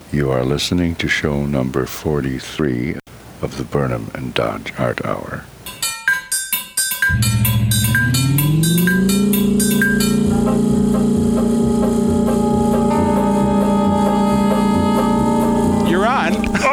You are listening to show number 43 of the Burnham and Dodge Art Hour. You're on.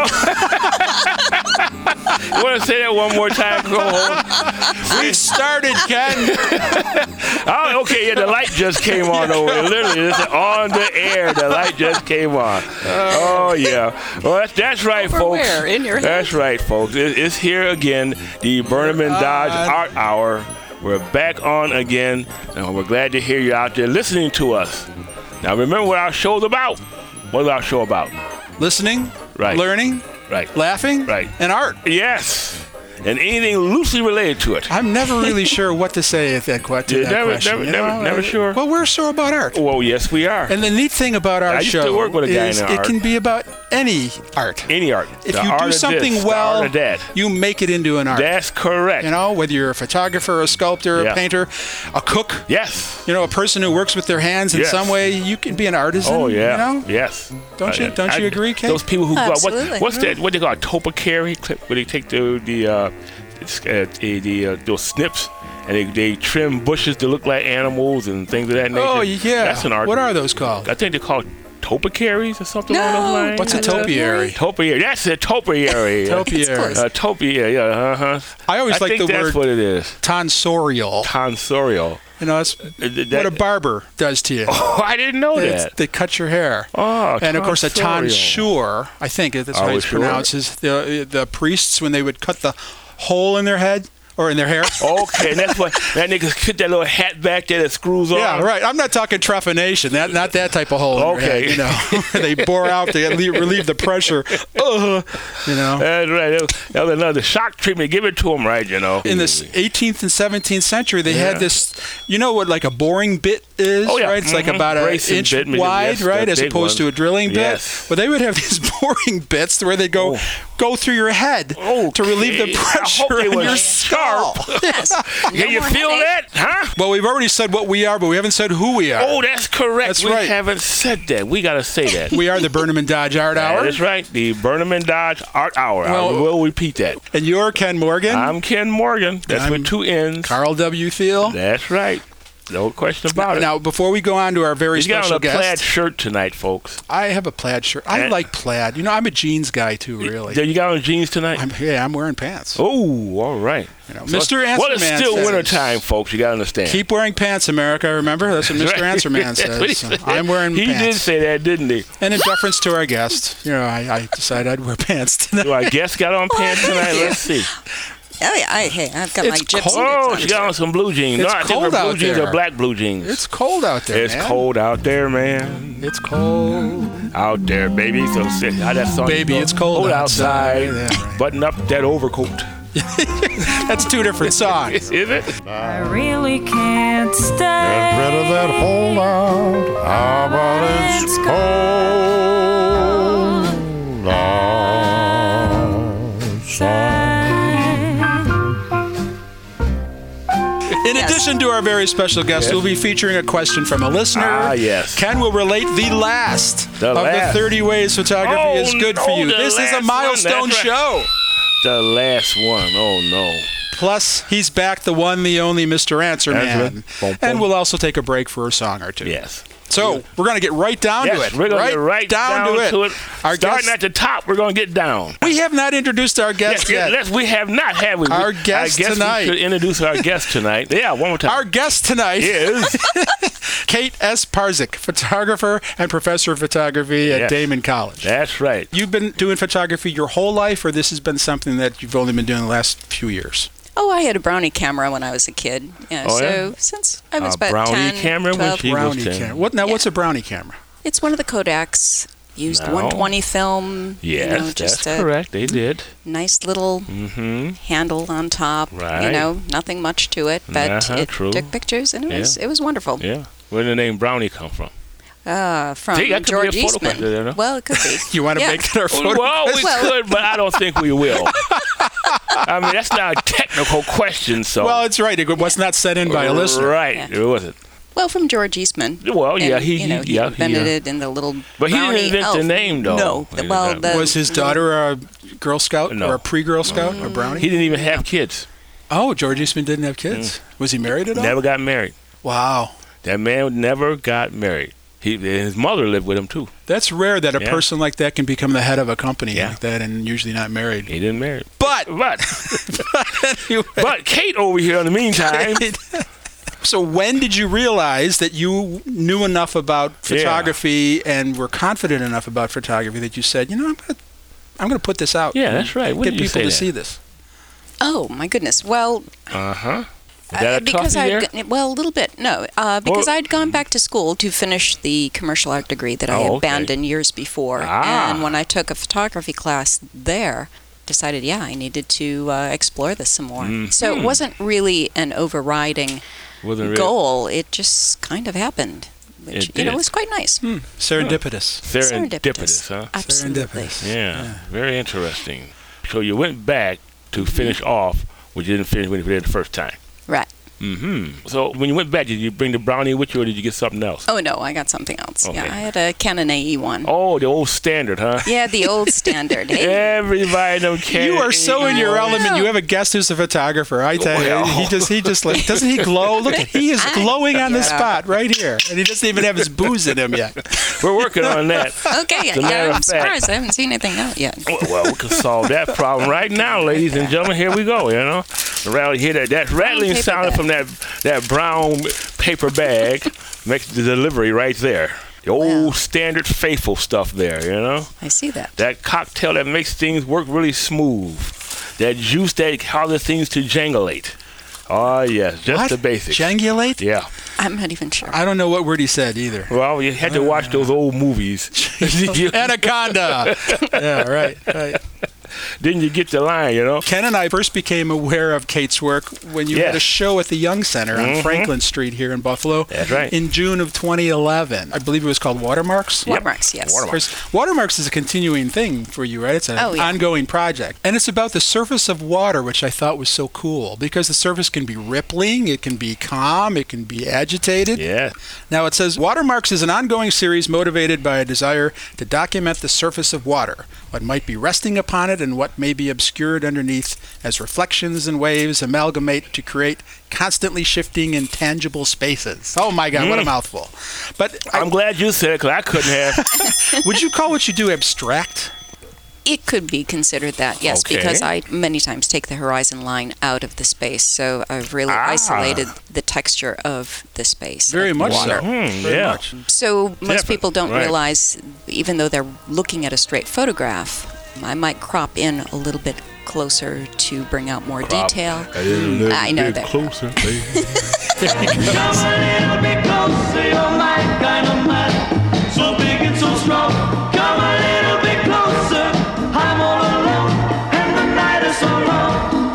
You want to say that one more time, Cole? We started, Ken. Oh, okay. Yeah, the light just came on over there. Literally, it's on the air. The light just came on. Oh, yeah. Well, that's right, Over folks. where? In your head? That's right, folks. It's here again, the Burnham and Dodge Art Hour. We're back on again, and we're glad to hear you out there listening to us. Now, remember what our show's about. What is our show about? Listening, Right. learning, Right. laughing, Right. and art. Yes. And anything loosely related to it. I'm never really sure what to say at that, to that question. Never sure. Well, we're sure about art. Well, yes, we are. And the neat thing about our I used to show work with a guy is in it art. can be about any art. Any art. If The you art do of something this, the well, art of that. you make it into an art. That's correct. You know, whether you're a photographer, a sculptor, Yeah. a painter, a cook, Yes. you know, a person who works with their hands in Yes. some way, you can be an artist. Oh yeah. You know? Yes. Don't you agree, Kate? Those people who Absolutely. what's that? What they call a topocary clip? Where they take those snips and they trim bushes to look like animals and things of that nature. Oh yeah. That's an art. What are those called? I think they're called topiaries or something No. along those lines. What's a topiary? Topiary. That's a topiary. Topiary. close. Topiary. Yeah. I always like think the that's word what it is. tonsorial. Tonsorial. You know, that's what a barber does to you. Oh, I didn't know that. They cut your hair. Oh, And of course, a tonsorial. tonsure, I think that's how it's sure. pronounced, is the priests when they would cut the hole in their head or in their hair. Okay, and that's what that nigga put that little hat back there that screws on. Yeah, right. I'm not talking trephination. Not that type of hole. In your Okay. head, you know, they bore out to relieve the pressure. You know. That's right. That was another shock treatment. Give it to him, right? You know. In the 18th and 17th century, they Yeah. had this, you know what like a boring bit is, Oh, yeah. right? It's like Mhm. about an Bracing inch bit, maybe, wide, yes, right? that As big opposed one. to a drilling bit. Yes. But they would have these boring bits where they go through your head to relieve the Okay. I pressure hope they in was your sharp. skull. Yes. Can you more feel headache. that, huh? Well, we've already said what we are, but we haven't said who we are. Oh, that's correct. That's we right. haven't said that. We got to say that. We are the Burnham and Dodge Art Hour. That's right. The Burnham and Dodge Art Hour. Well- I will repeat that. And you're Ken Morgan. I'm Ken Morgan. That's I'm with two N's. Carl W. Thiel. That's right. No question about it. Now, before we go on to our very He's got on special a plaid guest, shirt tonight, folks. I have a plaid shirt. I And- like plaid. You know, I'm a jeans guy too, really. You got on jeans tonight? I'm wearing pants. Oh, all right. You know, Mr. Answer Well, it's Man still says, wintertime, folks. You got to understand. Keep wearing pants, America. Remember? That's what Mr. Right. Answer Man That's what he says. said. I'm wearing He pants. did say that, didn't he? And in deference to our guest, you know, I decided I'd wear pants tonight. Do our guest got on pants tonight? Let's see. Oh yeah, I've got my It's gypsy cold. Oh, boots she got on some blue jeans. It's No, I think cold her out blue jeans there. are black blue jeans. It's cold out there, It's man. cold out there, man. It's cold. Out there, baby. So how that song Baby, go? it's cold outside. Yeah, right. Button up that overcoat. That's two different songs. Is it? I really can't stay. Get rid of that holdout. How about it's cold outside? In addition to our very special guest, we'll be featuring a question from a listener. Ah, yes. Ken will relate the last of last. the 30 ways photography Oh, is good for no, you. the This is last a one, milestone that's right. show. The last one. Oh, no. Plus, he's back, the one, the only Mr. Answer That's Man. right. Boom, boom. And we'll also take a break for a song or two. Yes. So, we're going to get right down to Yes, it. we're going to get right down to it. Our Starting guest, at the top, we're going to get down. we have not introduced our guest yet. We have not, have we? Our I guest guess tonight. we should introduce our guest tonight. Yeah, one more time. Our guest tonight is Kate S. Parzik, photographer and professor of photography at Yes. Damon College. That's right. You've been doing photography your whole life, or this has been something that you've only been doing the last few years? Oh, I had a Brownie camera when I was a kid. Yeah, Oh, so yeah? since I was A about Brownie 10, camera when 12. she was Brownie 10. camera. What's a Brownie camera? It's one of the Kodaks. Used No. 120 film. Yes, you know, just that's a correct. They did. nice little Mm-hmm. handle on top. Right. You know, nothing much to it, but Uh-huh, it true. took pictures and it was wonderful. Yeah. Where did the name Brownie come from? From See, that could George be a photo Eastman. question there, no? Well, it could be. You want to Yeah. make that our photo? Well, we Well- could, but I don't think we will. I mean, that's not a technical question, so. Well, it's right. It was not sent in by a listener. Right. Yeah. It wasn't. Well, from George Eastman. Well, yeah, And, he invented it in the little But he brownie didn't invent the elf. name, though. No. He Well, didn't. the, Was his daughter a Girl Scout No. or a pre-Girl Scout or brownie? He didn't even have kids. Oh, George Eastman didn't have kids. Was he married at all? Never got married. Wow. That man never got married. His mother lived with him, too. That's rare that a Yeah. person like that can become the head of a company Yeah. like that and usually not married. He didn't marry. But anyway. But Kate over here, in the meantime, So when did you realize that you knew enough about photography and were confident enough about photography that you said, I'm going to put this out. Yeah, that's right. When Get did you people say to that? see this. Oh, my goodness. Well, uh-huh. Is that a because toughie there? well, a little bit. No, because Well- I'd gone back to school to finish the commercial art degree that I Oh, okay. abandoned years before. Ah. And when I took a photography class there, decided, I needed to explore this some more. So it wasn't really an overriding Wasn't really goal. It just kind of happened, which It did. was quite nice. Serendipitous. serendipitous, huh? Absolutely. Serendipitous. Yeah, very interesting. So you went back to finish off what you didn't finish when you did it the first time. Right. Mm-hmm. So when you went back, did you bring the brownie with you, or did you get something else? Oh no, I got something else. Okay. Yeah, I had a Canon AE1. Oh, the old standard, huh? Yeah, the old standard. Hey, Everybody don't care. You are so in your element. You have a guest who's a photographer. I tell Well. you, he just like, doesn't he glow? Look, he is glowing on the spot right here, and he doesn't even have his booze in him yet. We're working on that. okay, As a matter yeah, of I'm fact- surprised. I haven't seen anything out yet. Well, we can solve that problem right now, ladies and gentlemen. Here we go. Around here, that rattling paper sound bag. from that brown paper bag makes the delivery right there. The old standard faithful stuff there. I see that. That cocktail that makes things work really smooth. That juice that causes things to jangulate. Oh, yes, just What? the basics. Jangulate? Yeah. I'm not even sure. I don't know what word he said either. Well, you had to watch those old movies. Anaconda. Yeah, right. Then you get the line. Ken and I first became aware of Kate's work when you had Yes. a show at the Young Center on Franklin Street here in Buffalo. That's right. In June of 2011. I believe it was called Watermarks. Watermarks, yes. Watermarks. Of course, Watermarks is a continuing thing for you, right? It's an Oh, yeah. ongoing project. And it's about the surface of water, which I thought was so cool because the surface can be rippling, it can be calm, it can be agitated. Yeah. Now it says Watermarks is an ongoing series motivated by a desire to document the surface of water, what might be resting upon it and what may be obscured underneath as reflections and waves amalgamate to create constantly shifting intangible spaces. Oh my God, what a mouthful. But I'm glad you said it because I couldn't have. would you call what you do abstract? It could be considered that, yes, Okay. because I many times take the horizon line out of the space, so I've really Ah. isolated the texture of the space. Very of much water. so. Hmm, Very yeah. much. So most Different, people don't right. realize, even though they're looking at a straight photograph, I might crop in a little bit closer to bring out more detail. I know that. Closer, baby. Come a little bit closer, you're my kind of man. So big and so strong. Come a little bit closer. I'm all alone, and the night is so long.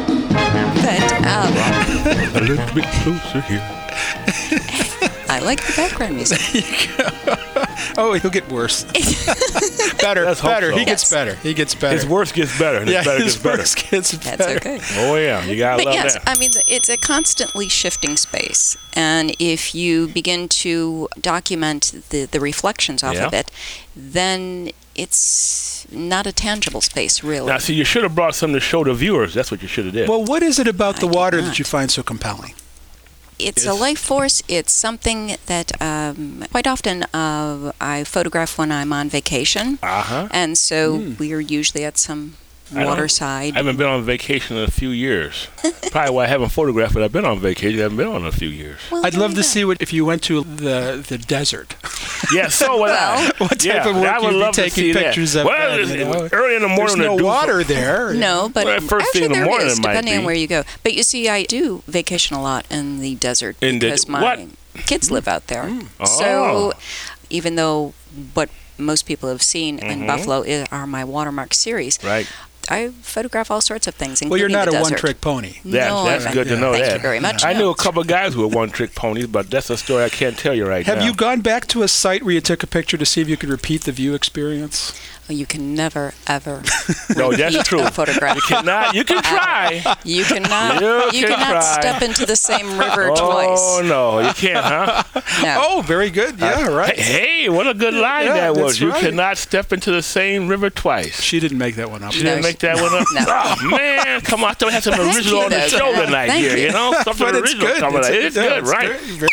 But A little bit closer here. I like the background music. Oh, he'll get worse. better, Let's hope better. so. He gets Yes. better. He gets better. His worse gets better, and his yeah, better his gets better. worse gets That's better. okay. Oh yeah, you gotta But love yes, that. I mean, it's a constantly shifting space. And if you begin to document the reflections off Yeah. of it, then it's not a tangible space, really. Now, see, you should have brought something to show the viewers. That's what you should have did. Well, what is it about the I did water not. that you find so compelling? It's a life force. It's something that quite often I photograph when I'm on vacation. Uh-huh. And so we are usually at some waterside. I haven't been on vacation in a few years. Probably why I haven't photographed, but I've been on vacation. I haven't been on in a few years. Well, I'd there love you to go. see what if you went to the desert. Yeah, so would I. What type Yeah, of work I would you'd be love to taking see that. pictures of. Well, that, you know? early in the morning There's no to do water there. No, but Well, first thing actually in the there morning is, it might depending be. on where you go. But you see, I do vacation a lot in the desert In the- because my what? kids live out there. Oh. So even though what most people have seen Mm-hmm. in Buffalo are my watermark series, Right. I photograph all sorts of things, Well, you're including not the a desert. one-trick pony. That's I'm good to not. know Thank that. you very much. I No. knew a couple of guys who were one-trick ponies, but that's a story I can't tell you right now. Have you gone back to a site where you took a picture to see if you could repeat the view experience? You can never, ever No, that's repeat true. a photograph. You cannot. You can try. You cannot. You You can cannot try. step into the same river Oh twice. no, you can't, huh? No. Oh, very good. Yeah, right. Hey, what a good line Yeah, that was. that's You right. cannot step into the same river twice. She didn't make that one up. She didn't No, make that one up. No. Oh man, come on! I thought we had some Thank original you, on the though. show tonight Thank here. you. You know, something But it's original good. coming. It's yeah, good, right? Very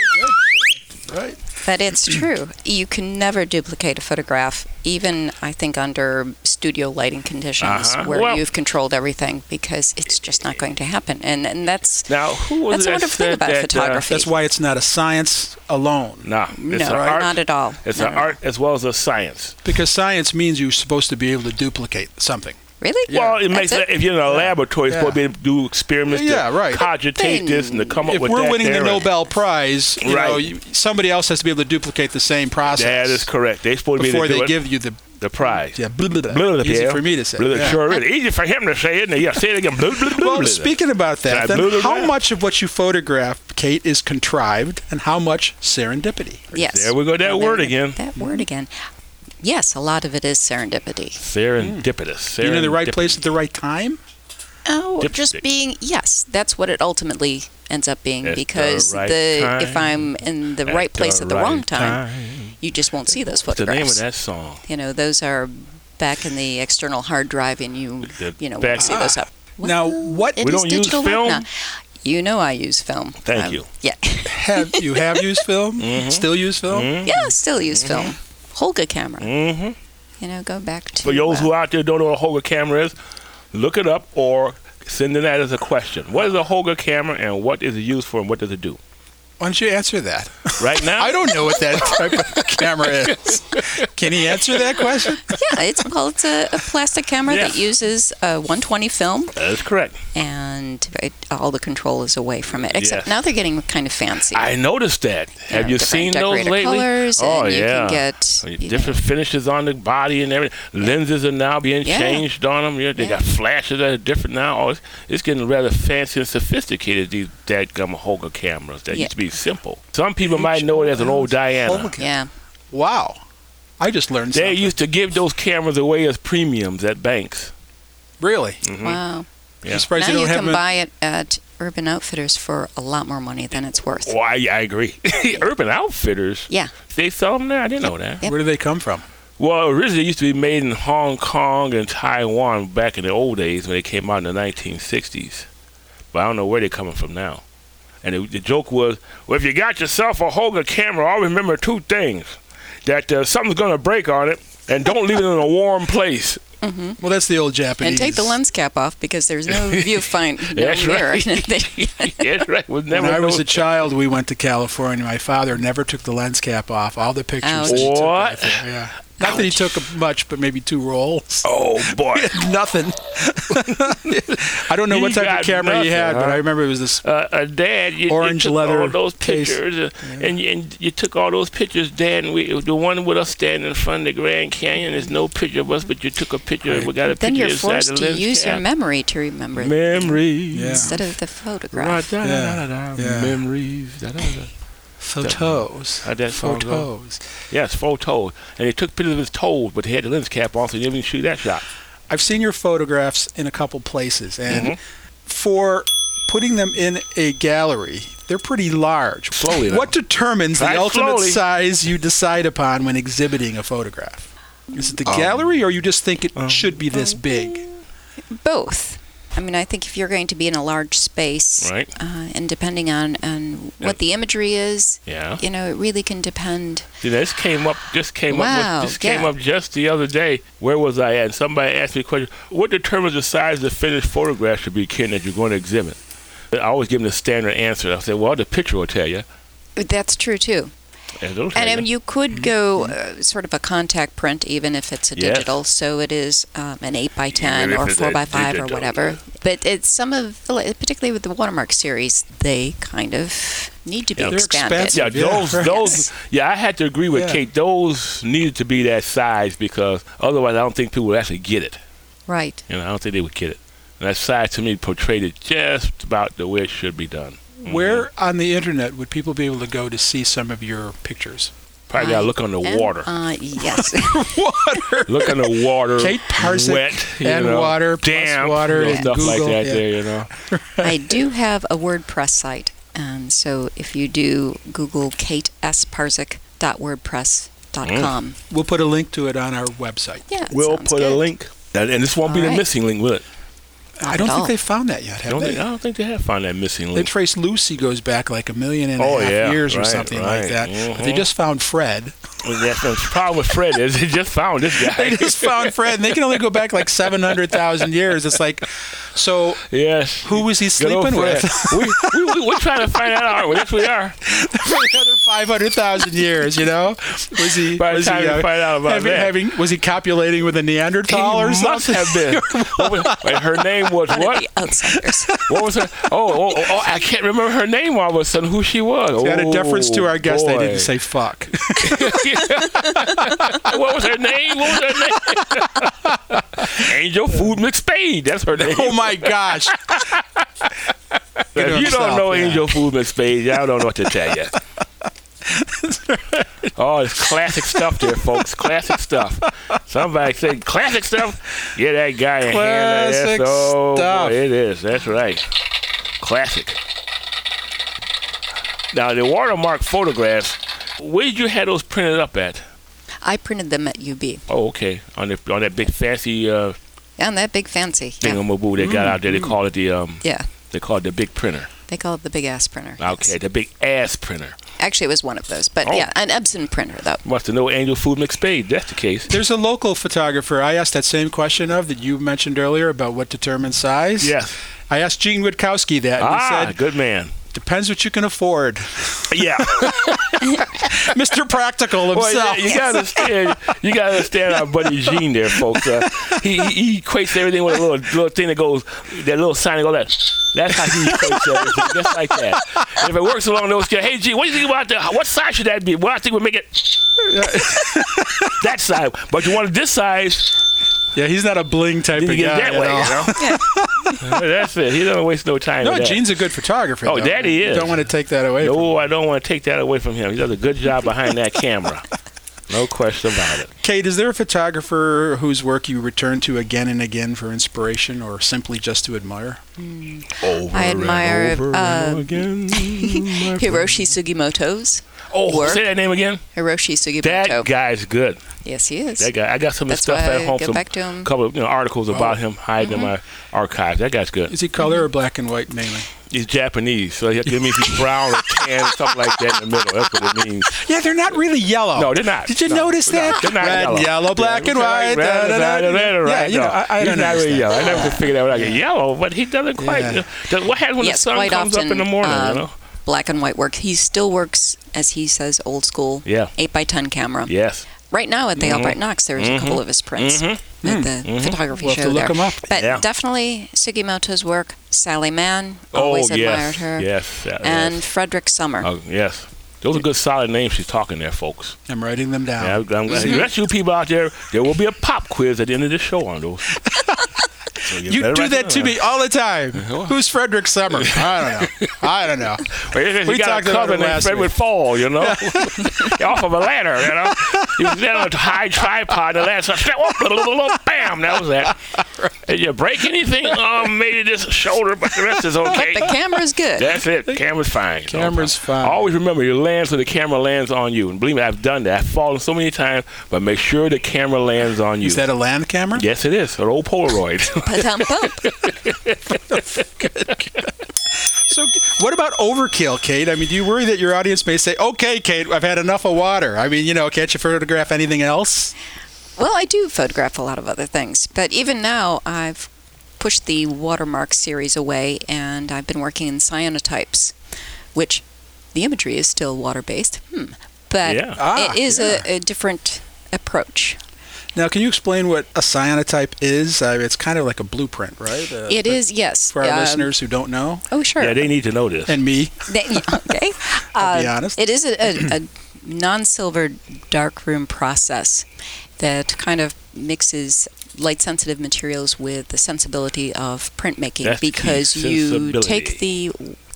good. Right. But it's true. You can never duplicate a photograph, even, I think, under studio lighting conditions Uh-huh. where Well- you've controlled everything, because it's just not going to happen. And that's Now, who was that's the that wonderful thing said about that? photography. That's why it's not a science alone. No, it's No, an art. not at all. It's No, an no. art as well as a science. Because science means you're supposed to be able to duplicate something. Really? Well, it makes That's it? if you're in a laboratory, you're supposed to be able to do experiments, Yeah, to right. cogitate this and to come up If with we're that. winning the there. Nobel Prize, you know, Right. somebody else has to be able to duplicate the same process. That is correct. They're supposed to be Before able to they do it. give you the prize. yeah, blah, blah, blah. Blah, blah, Easy yeah. for me to say. Blah, blah, yeah. Sure, is. Easy for him to say, isn't it? Yeah, say it again. Blah, blah, blah, Well, blah. speaking about that, Blah, blah, then blah. how much of what you photograph, Kate, is contrived, and how much serendipity? Yes. There we go, that Well, word there- again. That word again. Yes, a lot of it is serendipity. Serendipitous. Being in the right Serendipity. place at the right time? Oh, Dipstick. just being, yes, that's what it ultimately ends up being, At the because right if time, I'm in the At right place at the wrong right time, you just won't see those What's the name of photographs. that song? You know, those are back in the external hard drive, and you back- won't see those up. Now, what It We is don't use digital film? now. You know I use film. Thank you. Yeah. have you used film? Mm-hmm. Still use film? Yeah, still use film. Holga camera. Mm-hmm. You know, go back to. For those who out there don't know what a Holga camera is, look it up or send in that as a question. What is a Holga camera and what is it used for and what does it do? Why don't you answer that? Right now? I don't know what that type of camera is. Can he answer that question? Yeah, it's a plastic camera Yes. that uses 120 film, That is correct. and all the control is away from it. Except Yes. now they're getting kind of fancy. I noticed that. Have you different seen those decorated lately? colors, Oh, and you yeah. can get Different finishes on the body and everything. Lenses are now being Yeah. changed on them. Yeah, they got flashes that are different now. Oh, it's getting rather fancy and sophisticated, these dadgum Holga cameras that Yeah. used to be simple. Some people might know it as an old Diana. Yeah. Wow. I just learned They something. used to give those cameras away as premiums at banks. Really? Wow. Yeah. I'm surprised Now they you don't have can buy it at Urban Outfitters for a lot more money than it's worth. Oh, I agree. Urban Outfitters, Yeah. they sell them there? I didn't know that. Yep. Where do they come from? Well, originally it used to be made in Hong Kong and Taiwan back in the old days when they came out in the 1960s. But I don't know where they're coming from now. And the joke was, well, if you got yourself a Holga camera, always remember two things. That something's going to break on it, and don't leave it in a warm place. Well, that's the old Japanese. And take the lens cap off, because there's no viewfinder. No That's mirror. right. That's right. Was never When I was no- a child, we went to California. My father never took the lens cap off. All the pictures Ouch. that he took What? right there, yeah. Not that he took much, but maybe 2 rolls. Oh, boy. Nothing. I don't know You what type got of camera he had, nothing, but huh? I remember it was this. Dad, you Orange took leather all those case. pictures, and you took all those pictures, Dad, and the one with us standing in front of the Grand Canyon, there's no picture of us, but you took a picture, we got a Then picture you're inside forced the to lens use your cap. memory to remember Memories. Yeah. instead of the photograph. Da-da-da-da-da. Yeah. Memories. Da-da-da. Photos. How'd that song go? Photos. Yes, photos. And they took pictures of his toes, but he had the lens cap on, so you didn't even shoot that shot. I've seen your photographs in a couple places, and Mm-hmm. for putting them in a gallery, they're pretty large. Slowly now. What determines the Right, ultimate slowly. size you decide upon when exhibiting a photograph? Is it the gallery, or you just think it should be this big? Both. I mean, I think if you're going to be in a large space, Right. And depending on what the imagery is, Yeah. you know, it really can depend. See, this came up just Wow, came yeah. up just the other day. Where was I at? And somebody asked me a question. What determines the size of the finished photograph should be, Ken, that you're going to exhibit? I always give them the standard answer. I say, well, the picture will tell you. That's true, too. And it'll tell And I mean, you. you could go sort of a contact print, even if it's a Yes. digital. So it is an 8x10 Even if or it's 4x5 or digital, whatever. yeah. But it's some of, particularly with the Watermark series, they kind of need to be Yeah. They're expanded. expensive. Yeah, Yeah, those. Yeah, I had to agree with Yeah. Kate. Those needed to be that size because otherwise, I don't think people would actually get it. Right. You know, I don't think they would get it. And that size to me portrayed it just about the way it should be done. Where on the internet would people be able to go to see some of your pictures? Probably got to look underwater. Yes. Water. Look underwater. Kate Parsick wet, and water, plus damp, water, and stuff like Google, that. yeah. There, you know. I do have a WordPress site, and so if you do Google katesparsick.wordpress.com. We'll put a link to it on our website. Yeah, it We'll sounds put a good. link, and this won't be All the right. missing link, will it? I don't at think all. they found that yet, have they? I don't think they have found that missing They link. traced Lucy goes back like 1.5 million yeah, years or right, something right. like that. But they Mhm. just found Fred. That's the problem with Fred is they just found this guy. They just found Fred, and they can only go back like 700,000 years. It's like, so Yes. who was he Good old sleeping with? Fred. we're trying to find that out, aren't we? Yes, we are. For another 500,000 years, you know? Was he? By the was time he, we find out about that. Was he copulating with a Neanderthal or He something? must have been. Wait, her name was One what? of the outsiders. What was her? Oh, I can't remember her name all of a sudden, who she was. Out of deference to our guest, they boy. didn't say fuck. What was her name? Angel Food McSpade. That's her name. Oh my gosh. If you don't know yeah. Angel Food McSpade, I don't know what to tell you. Oh, it's classic stuff there, folks. Classic stuff. Somebody said classic stuff. Get that guy a hand. Classic That's, oh, stuff. boy, it is. That's right. Classic. Now, the watermark photographs, where did you have those printed up at? I printed them at UB. Oh, okay. On that big fancy And that big fancy. Yeah. thingamaboo they got out there. They call it Yeah. they call it the big printer. They call it the big ass printer. Okay, yes. the big ass printer. Actually, it was one of those. But Oh. yeah, an Epson printer, though. Must have know Angel Food McSpade. That's the case. There's a local photographer I asked that same question of that you mentioned earlier about what determines size. Yes. I asked Gene Witkowski that. And he said, Good man. depends what you can afford. Yeah. Mr. Practical himself. Well, you gotta understand. You gotta understand our buddy Gene there, folks. He equates everything with a little thing that goes, that little sign that goes like. That's how he equates everything, just like that. And if it works along those scales, hey Gene, what do you think about that? What size should that be? Well, I think we'll make it that size. But you want it this size, Yeah, he's not a bling type then of you guy. get it that way, you know? That's it. He doesn't waste no time No, with that. Gene's a good photographer. Oh, though. that he is. Don't want to take that away from him. No, I don't want to take that away from him. He does a good job behind that camera. No question about it. Kate, is there a photographer whose work you return to again and again for inspiration or simply just to admire? Over I admire and over and again. my friend. Hiroshi Sugimoto's Oh, work. say that name again. Hiroshi Sugimoto. That guy's good. Yes, he is. That guy. I got some of his That's stuff why at home. I go Some back to him. couple of articles about him hiding in my archives. That guy's good. Is he color or black and white mainly? He's Japanese, so that means he's brown or tan or something like that in the middle. That's what it means. Yeah, they're not really yellow. No, they're not. Did you No, notice they're that? not. They're not Red, yellow. yellow, black, Yeah, and white. Right, Yeah, you know, I he's don't not really understand. yellow. I never could figure that out. Like yellow, but he doesn't quite. Yeah. What happens when Yes, the sun quite comes often, up in the morning? You know. Black and white work. He still works, as he says, old school. Yeah. 8x10 camera. Yes. Right now at the Albright Knox, there's a couple of his prints at the photography We'll have show to look there. him up. But Yeah. definitely Sugimoto's work. Sally Mann, always admired her. Yes. And yes. Frederick Sommer. Oh, yes. Those are good, solid names she's talking there, folks. I'm writing them down. Yeah, I'm glad. The rest of you people out there, there will be a pop quiz at the end of this show on those. So You better do write that them to down. me all the time. Who's Frederick Summer? I don't know. Well, he We got talked a about cousin it named last Frederick week. Fall, you know, off of a ladder, you know. He was there on a high tripod, and the ladder started, bam, that was that. Did you break anything? Maybe this shoulder, but the rest is okay. The camera's good. That's it. Camera's fine. Camera's fine. Always remember, you land so the camera lands on you. And believe me, I've done that. I've fallen so many times, but make sure the camera lands on you. Is that a land camera? Yes, it is. An old Polaroid. So, what about overkill, Kate? I mean, do you worry that your audience may say, "Okay, Kate, I've had enough of water"? I mean, can't you photograph anything else? Well, I do photograph a lot of other things, but even now I've pushed the watermark series away, and I've been working in cyanotypes, which the imagery is still water-based, but Yeah. it is a different approach. Now, can you explain what a cyanotype is? It's kind of like a blueprint, right? It is, yes. For our listeners who don't know, Oh, sure. Yeah, they need to know this. and me. Okay. I'll be honest. It is a non-silver darkroom process that kind of mixes light-sensitive materials with the sensibility of printmaking, That's the key, because you sensibility. take the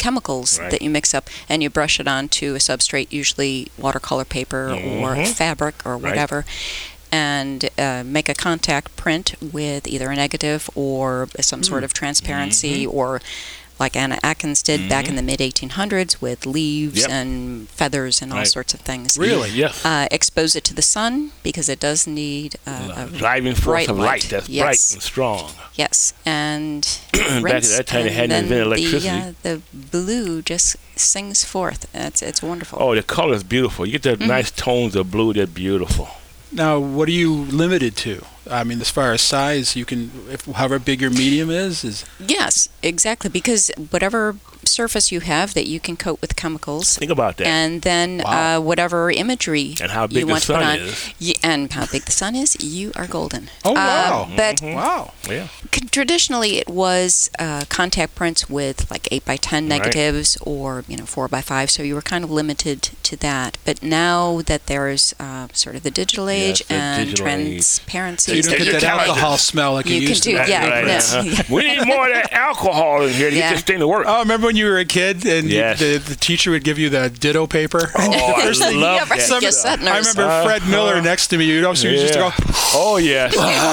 chemicals Right. that you mix up, and you brush it onto a substrate, usually watercolor paper or fabric or whatever, and make a contact print with either a negative or some sort of transparency, or like Anna Atkins did back in the mid-1800s with leaves and feathers and all sorts of things. Really? Yes. Expose it to the sun because it does need a Driving force bright of light that's Yes. bright and strong. Yes, and Back rinse, at that time, they and hadn't then invented electricity. The blue just sings forth. It's wonderful. Oh, the color is beautiful. You get the nice tones of blue. They're beautiful. Now, what are you limited to? I mean, as far as size, you can, however big your medium is. Yes, exactly, because whatever surface you have that you can coat with chemicals, Think about that. and then Wow. whatever imagery And how big you the want to put sun on, is. and how big the sun is, you are golden. Oh, wow. But Wow. Yeah. traditionally, it was contact prints with like 8x10 negatives or 4x5, so you were kind of limited to that. But now that there's sort of the digital age the and digital age. transparency, So you don't Take get your that talent. alcohol smell like you You can used to. do- back yeah, then. no. We need more of that alcohol in here to Yeah. get this thing to work. Oh, remember when you were a kid and Yes. the teacher would give you the ditto paper? Oh, I You love ever that. get stuff. that I remember Fred Miller next to me. You'd always just go, Oh, yes.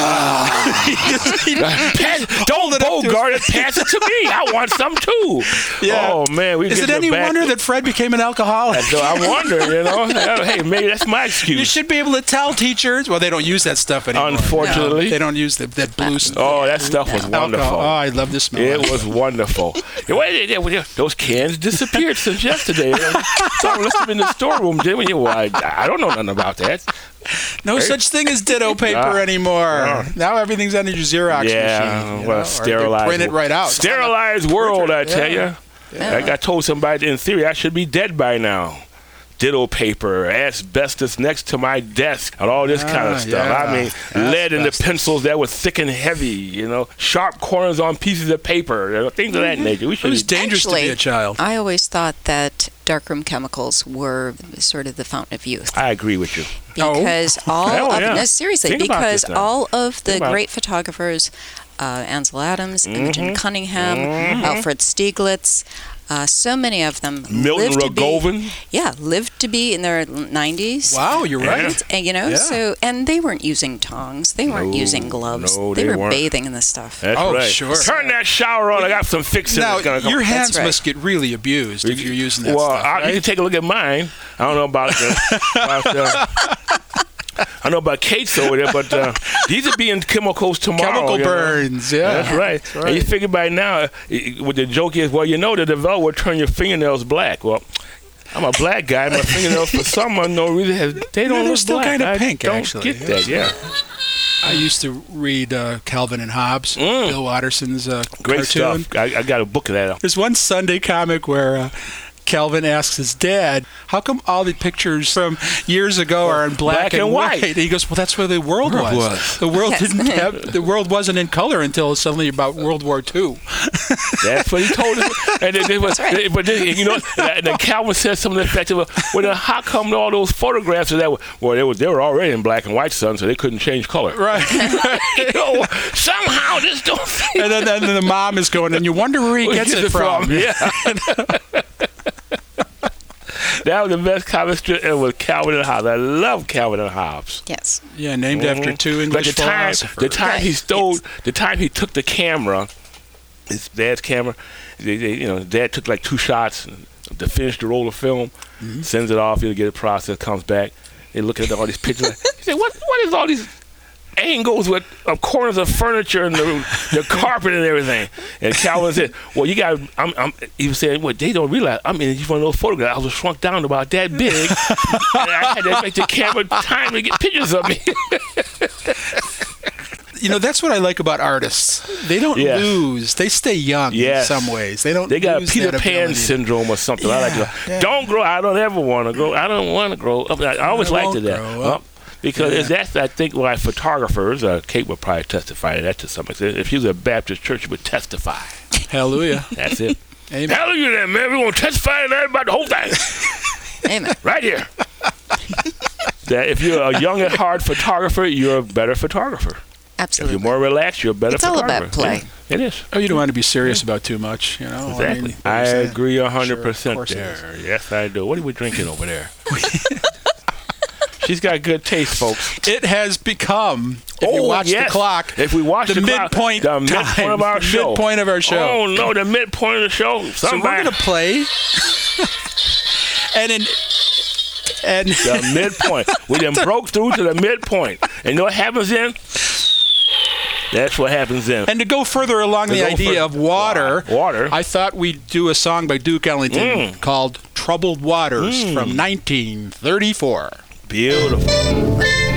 Don't bogart it. Pass it to me. I want some too. Yeah. Oh, man. We is get it the any back- wonder that Fred became an alcoholic? So I wonder, Hey, maybe that's my excuse. You should be able to tell teachers. Well, they don't use that stuff anymore. Unfortunately. No, they don't use that blue stuff. Oh, that stuff was Alcohol. wonderful. Oh, I love the smell. It was wonderful. Those cans disappeared since yesterday. So I left them in the storeroom. Well, I don't know nothing about that. No such thing as ditto paper anymore. Now everything's on your Xerox machine. Well, or sterilized. they print it right out. Sterilized world, I tell you. Yeah. Like I told somebody in theory, I should be dead by now. Ditto paper, asbestos next to my desk, and all this kind of stuff. yeah. I mean, lead in the Asbestos. pencils that were thick and heavy, sharp corners on pieces of paper, things of that nature. We It should was be dangerous to be a child. I always thought that darkroom chemicals were sort of the fountain of youth. I agree with you. Because all Oh, of yeah. no, seriously, Think about because this now. all of the Think about great photographers, Ansel Adams, Imogen Cunningham, Alfred Stieglitz, so many of them Milton lived to be, Rogovan. lived to be in their 90s. Wow, you're right. And, Yeah. and they weren't using tongs, they weren't No, using gloves, no, they they were weren't. bathing in this stuff. That's Oh, right. sure. Turn that shower on. I got some fixing. Now, that's gonna come. your hands That's right. must get really abused if you're using that well, stuff, you can right? take a look at mine. I don't know about I know about Kate's over there, but these are being chemicals tomorrow. Chemical you know. burns, yeah. That's right. And you figure by now, what the joke is, well, the developer will turn your fingernails black. Well, I'm a black guy. My fingernails, for some unknown reason, they don't they're look still black. kind of I pink, don't actually. get that, yeah. I used to read Calvin and Hobbes, Bill Watterson's Great cartoon. stuff. I got a book of that. There's one Sunday comic where Calvin asks his dad, how come all the pictures from years ago are in black and white? And he goes, well, that's where the world was. The world Yes. didn't have, the world wasn't in color until suddenly about World War II. That's what he told us. And then, but then, and then Calvin said something to the effect of, well, then how come all those photographs of that? Well, they were already in black and white, son, so they couldn't change color. Right. Somehow this don't. And then the mom is going, and you wonder where he gets it from. Yeah. That was the best comic strip ever with Calvin and Hobbes. I love Calvin and Hobbes. Yes. Yeah, named after two English But philosophers. the time he Right. stole, Yes. the time he took the camera, his dad's camera, his dad took like 2 shots to finish the roll of film, sends it off, he'll get it processed, comes back, they look at all these pictures. He said, what is all these angles with corners of furniture and the carpet and everything? And Calvin said, well, you got, he was saying, well, they don't realize, I'm in one of those photographs. I was shrunk down about that big, and I had to make the camera time to get pictures of me. That's what I like about artists. They don't Yes. lose. They stay young Yes. in some ways. They don't. They got a lose Peter that Pan ability. syndrome or something. I like to Yeah. don't grow. I don't ever want to grow. I don't want to grow up. I always I liked won't that. grow up. Because Yeah. that's, I think, why photographers, Kate would probably testify to that to some extent. If she was a Baptist church, she would testify. Hallelujah. That's it. Amen. Hallelujah, then, man. We're going to testify to that about the whole thing. Amen. Right here. That if you're a young at heart photographer, you're a better photographer. Absolutely. If you're more relaxed, you're a better It's all photographer. about play. Yeah, it is. Oh, you don't want to be serious about too much, you know? Exactly. I there's agree that. 100% Sure, of course it there. Yes, I do. What are we drinking over there? She's got good taste, folks. It has become, if you watch yes. the clock, If we watch the clock, midpoint the midpoint time, of our show. midpoint of our show. Oh, no, the midpoint of the show. So we're going to play, and the midpoint. We done broke through to the midpoint. And you know what happens then? That's what happens then. And to go further along the idea of water, I thought we'd do a song by Duke Ellington called Troubled Waters from 1934. Beautiful.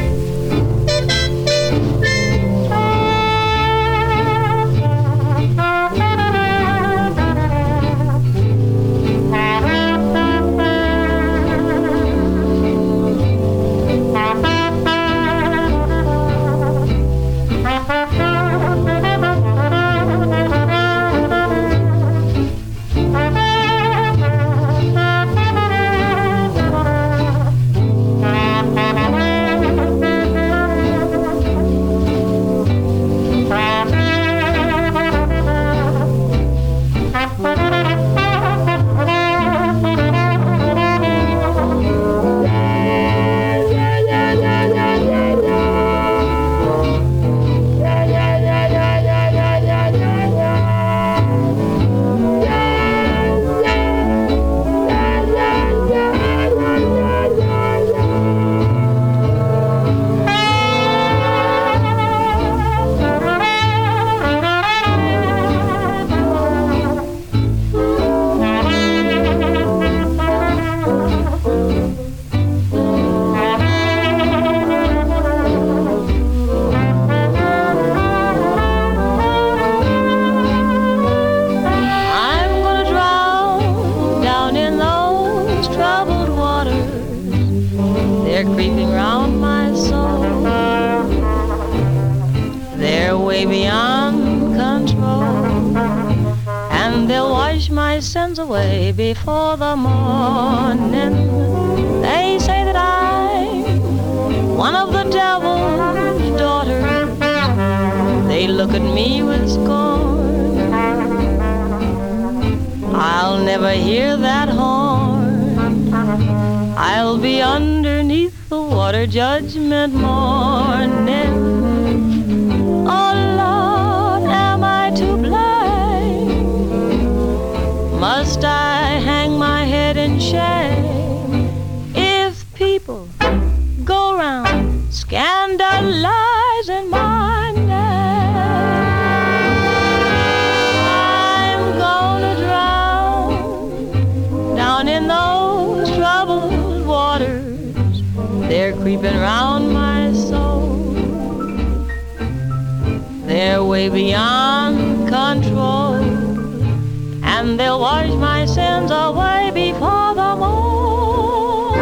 Away before the morning. They say that I'm one of the devil's daughters. They look at me with scorn. I'll never hear that horn. I'll be underneath the water judgment morning. Oh Lord, am I to blame? Must I hang my head in shame if people go round scandalizing my name? I'm gonna drown down in those troubled waters. They're creeping round my soul. They're way beyond control. And they'll wash my sins away before the morn.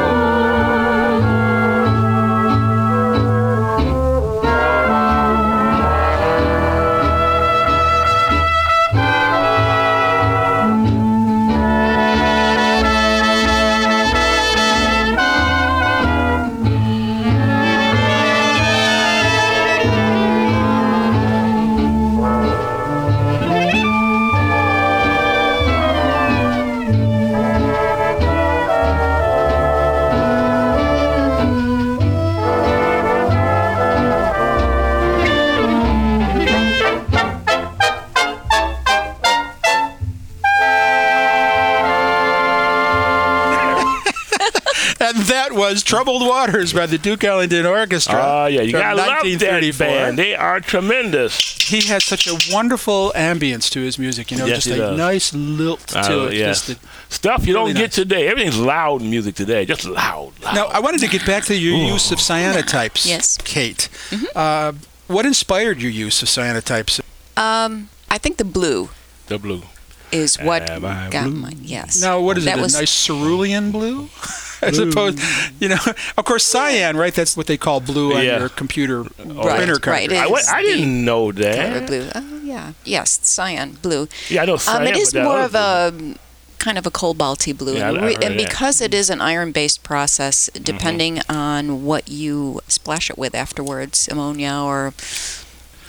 Was Troubled Waters by the Duke Ellington Orchestra. Oh, yeah. You got to love that 1934. band. They are tremendous. He has such a wonderful ambience to his music, you know, Yes, just he a does. nice lilt to it. Yes. Just Stuff you really don't get nice. today. Everything's loud music today. Just loud. Now, I wanted to get back to your use of cyanotypes, Yes. Kate. What inspired your use of cyanotypes? I think the blue The blue. is what Am I got blue? mine. Yes. Now, what is That it, a was- nice cerulean blue? As opposed, you know, of course, cyan, right? That's what they call blue on Yeah. your computer Right, printer right. cartridge. I didn't know Color that. blue. Oh, yeah. Yes, cyan blue. Yeah, I know cyan, It is but that more other of a kind of a cobalty blue. Yeah, and, I've heard and that. because it is an iron-based process, depending on what you splash it with afterwards, ammonia or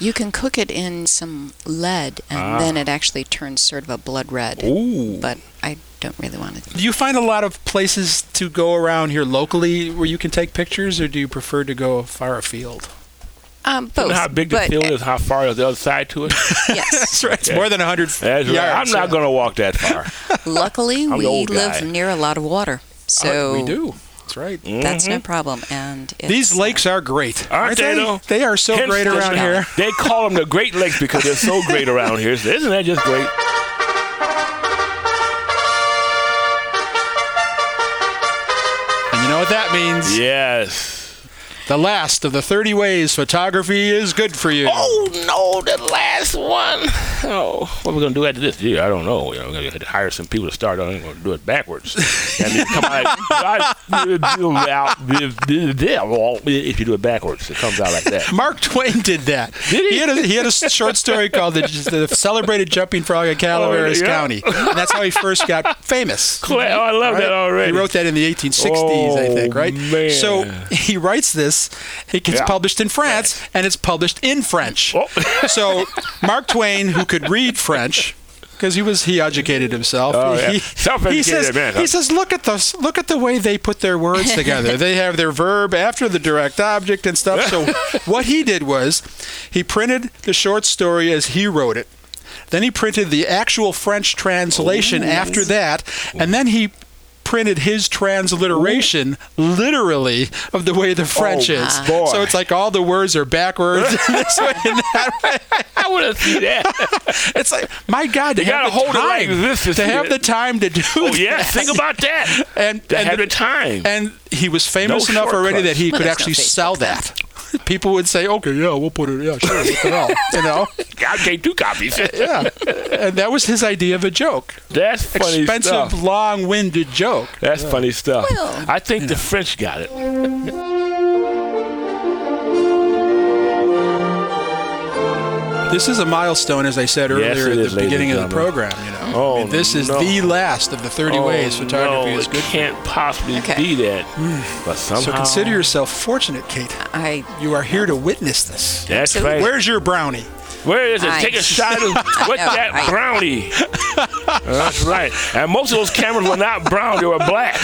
You can cook it in some lead, and then it actually turns sort of a blood red. Ooh. But I don't really want to. Do you find a lot of places to go around here locally where you can take pictures, or do you prefer to go far afield? Both. You know how big the but, field is, how far is the other side to it? Yes. That's right. It's more than 100 That's yards. right. I'm not going to walk that far. Luckily, I'm the we old live guy. near a lot of water, so We do. That's right. that's no problem. And it's, These lakes are great. Aren't they, though? They are so Hence great the- around here. They call them the Great Lakes because they're so great around here. So isn't that just great? And you know what that means? Yes. The last of the 30 ways photography is good for you. Oh, no, the last one. Oh, what are we going to do after this? Gee, I don't know. We're going to hire some people to start on it. We're going to do it backwards. And it come out if you do it backwards, it comes out like that. Mark Twain did that. Did he? He had a short story called the Celebrated Jumping Frog of Calaveras yeah. County. And that's how he first got famous. Oh, I love that already. He wrote that in the 1860s, I think, right? man. So he writes this. It gets Yeah. published in France, and it's published in French. Oh. So Mark Twain, who could read French, because he educated himself. Oh, yeah. he Self-educated man, huh? He says, look at the way they put their words together. They have their verb after the direct object and stuff. So what he did was he printed the short story as he wrote it. Then he printed the actual French translation after that, and then he printed his transliteration literally of the way the French is. boy. So it's like all the words are backwards in this way and that way. I want to see that. It's like, my God, to You have gotta the hold it time, like this to see have it. the time to do Oh, yeah. that. Think about that. And have the the time. And he was famous No enough already that he Well, could there's no actually Facebook sell then. that. People would say, okay, yeah, we'll put it, yeah, sure, what the hell, you know? I'll take 2 copies. Yeah. And that was his idea of a joke. That's funny Expensive, stuff. long-winded joke. That's funny stuff. Well, I think the French got it. This is a milestone, as I said earlier Yes, it at is, the ladies beginning and of the gentlemen. program, you know. Oh, I mean, this is no. the last of the 30 ways photography no, is good it for. can't possibly Okay. be that. But somehow. So consider yourself fortunate, Kate. You are here to witness this. That's Absolutely. right. Where's your brownie? Where is it? I- Take a shot of with know, that I- brownie. That's right. And most of those cameras were not brown; they were black.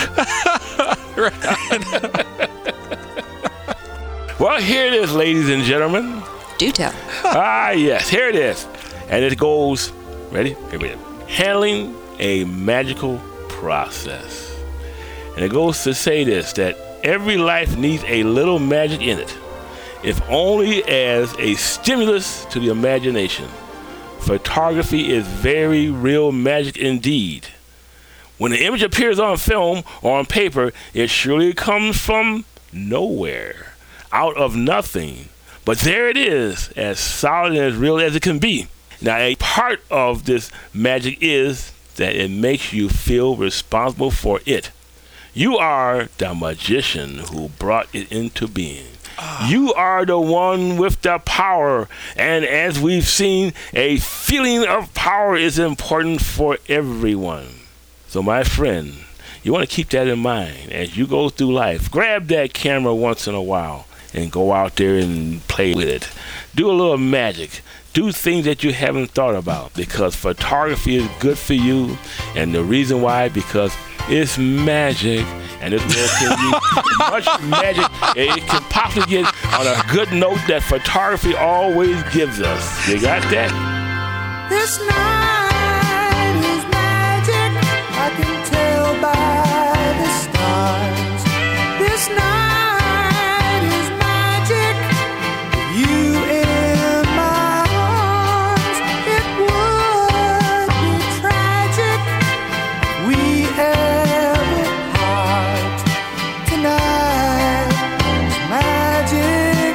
Well, here it is, ladies and gentlemen. do tell. Yes, here it is. And it goes, ready? Here we go. Handling a magical process. And it goes to say this, that every life needs a little magic in it, if only as a stimulus to the imagination. Photography is very real magic indeed. When the image appears on film or on paper, it surely comes from nowhere, out of nothing. But there it is, as solid and as real as it can be. Now, a part of this magic is that it makes you feel responsible for it. You are the magician who brought it into being. You are the one with the power. And as we've seen, a feeling of power is important for everyone. So, my friend, you want to keep that in mind as you go through life. Grab that camera once in a while and go out there and play with it. Do a little magic. Do things that you haven't thought about, because photography is good for you. And the reason why, because it's magic. And this world can use much magic it can possibly get on a good note that photography always gives us. You got that? This night is magic, I can tell by the stars. This night is magic, you in my arms. It would be tragic if we ever part. Tonight is magic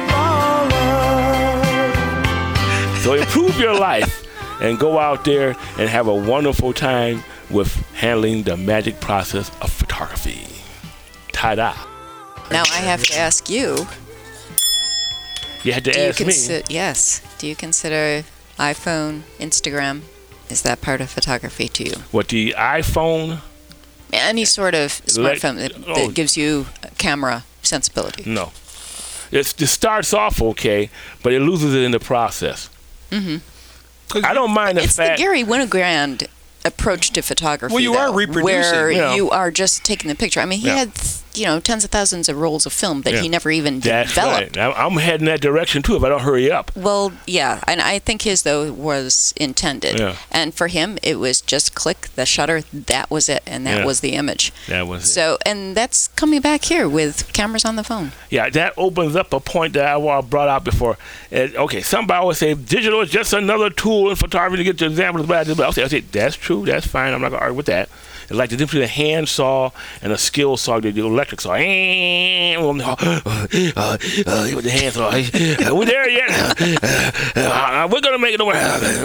all over. So improve your life and go out there and have a wonderful time with handling the magic process of photography. Ta-da. Now I have to ask you. You had to ask me. Yes. Do you consider iPhone, Instagram, is that part of photography to you? What, the iPhone? Any sort of smartphone that oh. gives you a camera sensibility. No. It starts off okay, but it loses it in the process. I don't mind the It's fact. the Gary Winogrand approach to photography. Well, you though, are reproducing, where you know. you are just taking the picture. I mean, he Yeah. had tens of thousands of rolls of film that Yeah. he never even That's developed. right. I'm heading that direction too if I don't hurry up. Well, yeah, and I think his though was intended, Yeah. and for him it was just click the shutter. That was it, and that Yeah. was the image. That was it. So, and that's coming back here with cameras on the phone. Yeah, that opens up a point that I brought out before. Okay, somebody always say digital is just another tool in photography to get the examples. But I say that's true. That's fine. I'm not gonna argue with that. It's like the difference between a hand saw and a skill saw, the electric saw. With the hand saw. We're there yet? We're gonna make it over.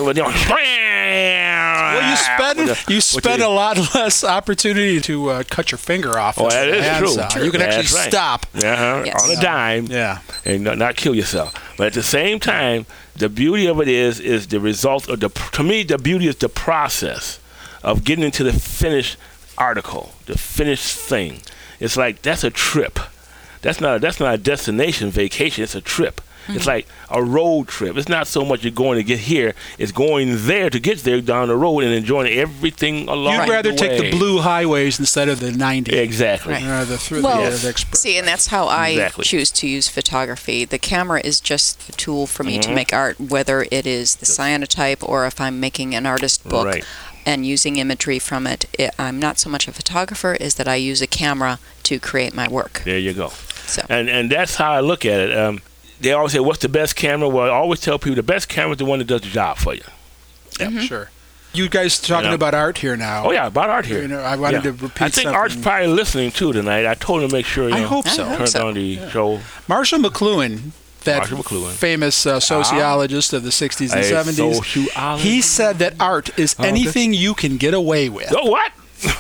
Well, you spend a lot less opportunity to cut your finger off. Oh, with that the is hand true. saw. You can actually That's right. stop. Yes. On a dime. Yeah. And not kill yourself. But at the same time, the beauty of it is the result of to me, the beauty is the process of getting into the finished article, the finished thing. It's like that's a trip. That's not a destination vacation. It's a trip. It's like a road trip. It's not so much you're going to get here. It's going there to get there down the road and enjoying everything along the way. You'd rather take the blue highways instead of the 90. Exactly. Right. The express. See, and that's how I Exactly. choose to use photography. The camera is just a tool for me to make art, whether it is the cyanotype or if I'm making an artist book. Right. And using imagery from it. I'm not so much a photographer as that I use a camera to create my work. There you go. So And that's how I look at it. They always say, what's the best camera? Well, I always tell people the best camera is the one that does the job for you. Yeah, sure. You guys talking about art here now. Oh, yeah, about art here. You know, I wanted to repeat I think something. Art's probably listening, too, tonight. I told him to make sure, I hope so. turns on the show. Marshall McLuhan, that Marshall McLuhan. famous sociologist of the 60s and 70s, sociologist. he said that art is anything you can get away with. Oh, what?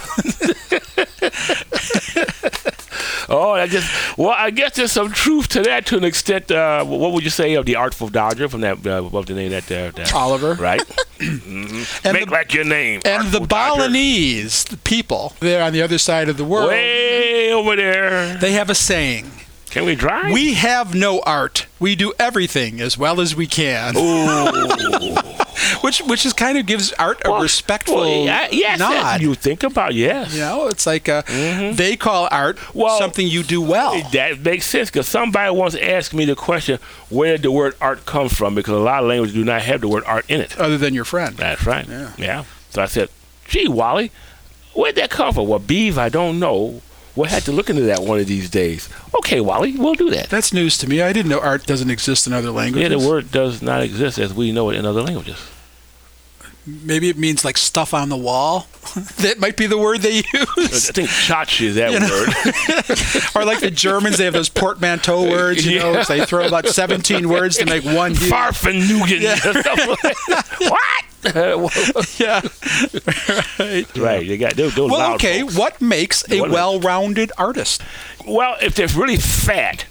I guess there's some truth to that to an extent. What would you say of the Artful Dodger from that, what the name that Oliver. Right? And Make like your name. And Artful the Dodger. Balinese, the people, they're on the other side of the world. Way over there. They have a saying. Can we drive? We have no art. We do everything as well as we can. Ooh. which is kind of gives art a respectful nod. You think about, yes. You know, it's like they call art something you do well. That makes sense because somebody once asked me the question, where did the word art come from? Because a lot of languages do not have the word art in it. Other than your friend. That's right. Yeah. So I said, gee, Wally, where'd that come from? Well, Beav, I don't know. We'll have to look into that one of these days. Okay, Wally, we'll do that. That's news to me. I didn't know art doesn't exist in other languages. Yeah, the word does not exist as we know it in other languages. Maybe it means like stuff on the wall. That might be the word they use. I think chachi is that word. Or like the Germans, they have those portmanteau words, you know, so they throw about 17 words to make one. Farfenugan. Yeah. What? Yeah. Right. You got those Well, loud okay. folks. What makes a well-rounded artist? Well, if they're really fat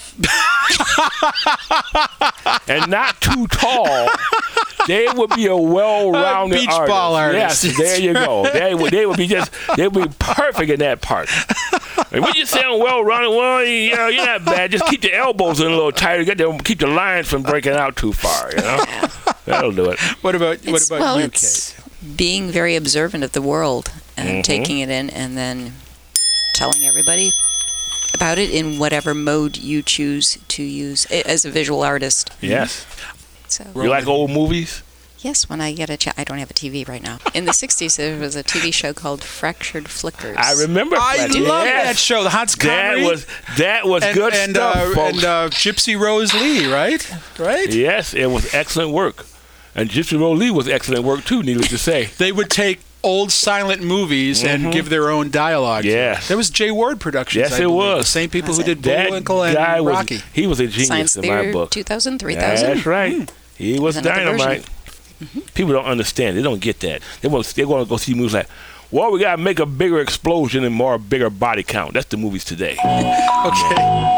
and not too tall, they would be a well-rounded beach ball artist. Yes, there you go. They would be perfect in that part. And when you say I'm well-rounded, well, you know, you're not bad. Just keep the elbows in a little tighter. Keep the lines from breaking out too far. You know, that'll do it. What about you, Kate? It's being very observant of the world and taking it in, and then telling everybody about it in whatever mode you choose to use as a visual artist. Yes. So You like old movies? yes, when I get a chance. I don't have a TV right now. In the 60s, there was a TV show called Fractured Flickers. I remember. I love that show. The Hans Connery. That was good stuff, folks. And Gypsy Rose Lee, right? Right? Yes, it was excellent work. And Gypsy Rose Lee was excellent work, too, needless to say. They would take old silent movies and give their own dialogue. Yes. There was Jay Ward Productions. Yes, I it believe. was. The same people who did That Bullwinkle and guy Rocky. he was a genius Science in Theater my book. 2000, 3000. That's right. He was Another dynamite. People don't understand. They don't get that. They're going to go see movies like, well, we got to make a bigger explosion and bigger body count. That's the movies today. Okay.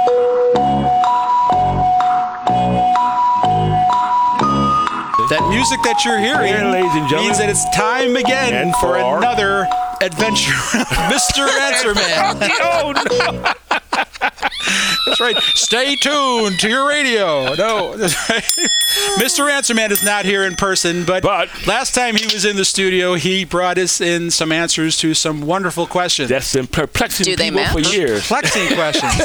That music that you're hearing Here, ladies and gentlemen. means that it's time again And for for- another adventure of Mr. Answer Man. Oh, no. That's right. Stay tuned to your radio. No, that's right. Mr. Answerman is not here in person, but last time he was in the studio, he brought us in some answers to some wonderful questions. That's been perplexing people for years. Perplexing questions.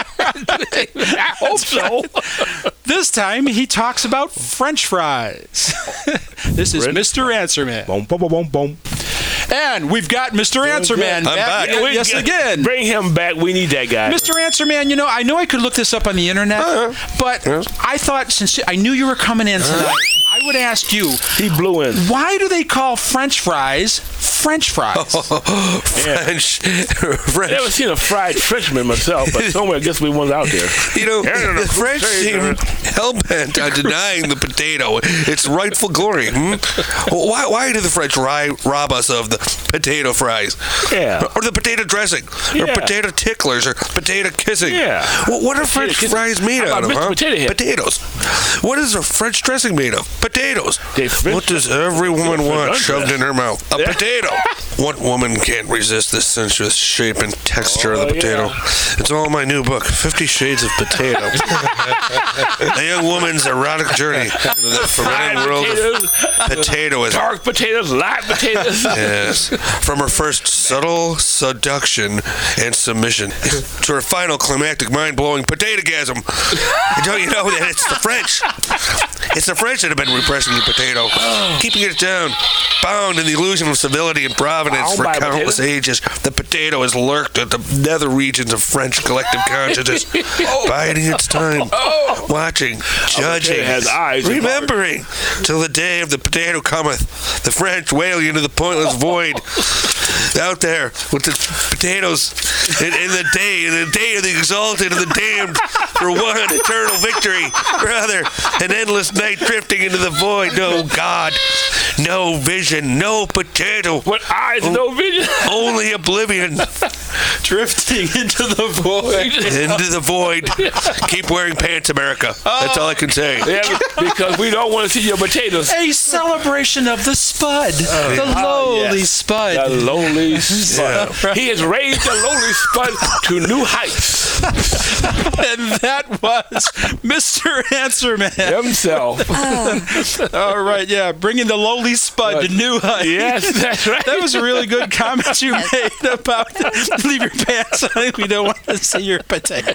I hope so. This time he talks about French fries. This is Mr. Answerman. Boom, boom, boom, boom. And we've got Mr. Answerman I'm back. Yes, again. Bring him back. We need that guy. Mr. Answerman, you know, I know I could look this up on the internet, but I thought since I knew you were coming in tonight, I would ask you. He blew in. Why do they call French fries French fries? French. I've never seen a fried Frenchman myself, but somewhere I guess we one's out there. You know, the French seem hell-bent on denying the potato its rightful glory. Why do the French rob us of the potato fries? Yeah. Or the potato dressing? Or potato ticklers? Or potato kissing? Yeah. Well, what are French fries made out of, huh? Potato head? Potatoes. What is a French dressing made of? Potatoes. What does every woman want shoved in her mouth? A potato. What woman can't resist the sensuous shape and texture of the potato? Yeah. It's all in my new book, 50 Shades of Potato. A young woman's erotic journey into the forbidden world of potatoism. Dark potatoes, light potatoes. Yes. From her first subtle seduction and submission to her final climactic mind-blowing potato-gasm. Don't you know that it's the French? It's the French that have been repressing the potato, keeping it down, bound in the illusion of civility and providence for countless ages. The potato has lurked at the nether regions of French collective consciousness, biding its time, watching, judging, remembering, till the day of the potato cometh. The French wail into the pointless void out there with the potatoes in the day of the exalted and the damned for one eternal victory. Rather, an endless night drifting into the void. No God, no vision, no potato. What eyes, no vision? Only oblivion. Drifting into the void. Into the void. Keep wearing pants, America. That's all I can say. Yeah, because we don't want to see your potatoes. A celebration of the spud. The lowly spud. The lowly spud. Yeah. He has raised the lowly spud to new heights. And that was Mr. Answerman himself. All right, yeah, bringing the lowly spud to new heights. Yes, that's right. That was a really good comment you made about leave your pants on. We don't want to see your potato.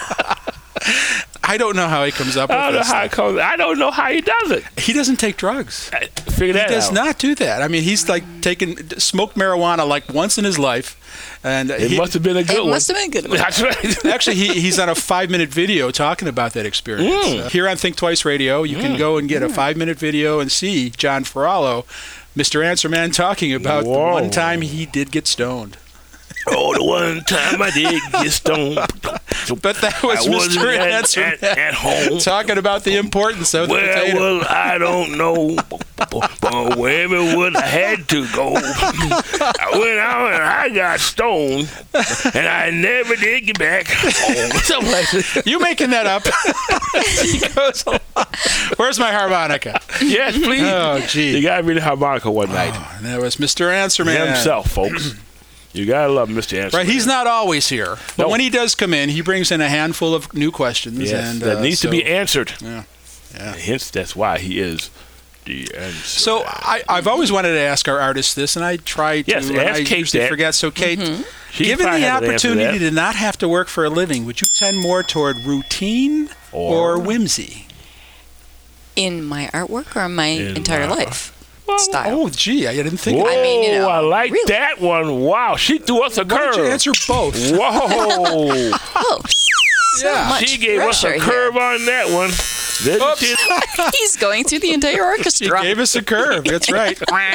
I don't know how he comes up with this. I don't know how he does it. He doesn't take drugs. Figure that out. He does not do that. I mean, he's like smoked marijuana like once in his life. And it must have been a good one. It must have been a good one. That's right. Actually, he's on a 5-minute video talking about that experience. Here on Think Twice Radio, you can go and get a 5-minute video and see John Ferrallo, Mr. Answerman, talking about the one time he did get stoned. Oh, the one time I did get stoned. But that was Mr. Answerman at home talking about the importance of the potato. Well, I don't know. But wherever it was, I had to go. I went out and I got stoned, and I never did get back home. You making that up? He goes along. Where's my harmonica? Yes, please. Oh, gee. You got to be the harmonica one night. And that was Mr. Answerman. Himself, folks. You gotta love Mr. Answerman. Right, he's not always here, but when he does come in, he brings in a handful of new questions. Yes, and, that needs to be answered. Yeah. Hence, that's why he is the answer. So I've always wanted to ask our artists this, and I try to. Yes, and ask I Kate usually that. forget. So, Kate, She given the probably has an answer opportunity to to not have to work for a living, would you tend more toward routine or whimsy? In my artwork or my entire life? Style. Oh, gee, I didn't think. Whoa, I mean, you know, I like really. that one. Wow, she threw us a curve. Why don't you answer both? Whoa. Oh, so much She gave us a curve on that one. Oops. He's going through the entire orchestra. She gave us a curve. That's right.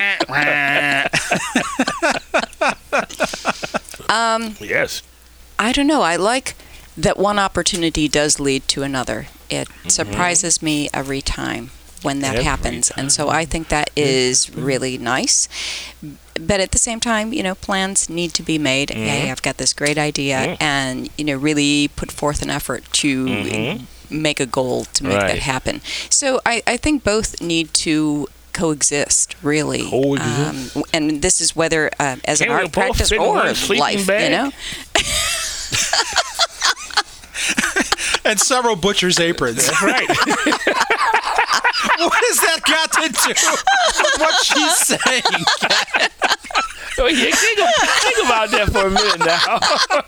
Yes. I don't know. I like that one opportunity does lead to another. It surprises me every time when that happens. And so I think that is really nice. But at the same time, you know, plans need to be made. Hey, I've got this great idea, and, you know, really put forth an effort to make a goal to make that happen. So I think both need to coexist, really. And this is whether as an art practice or life, you know? and several butcher's aprons. That's right. What has that got to do with what she's saying? So think about that for a minute now.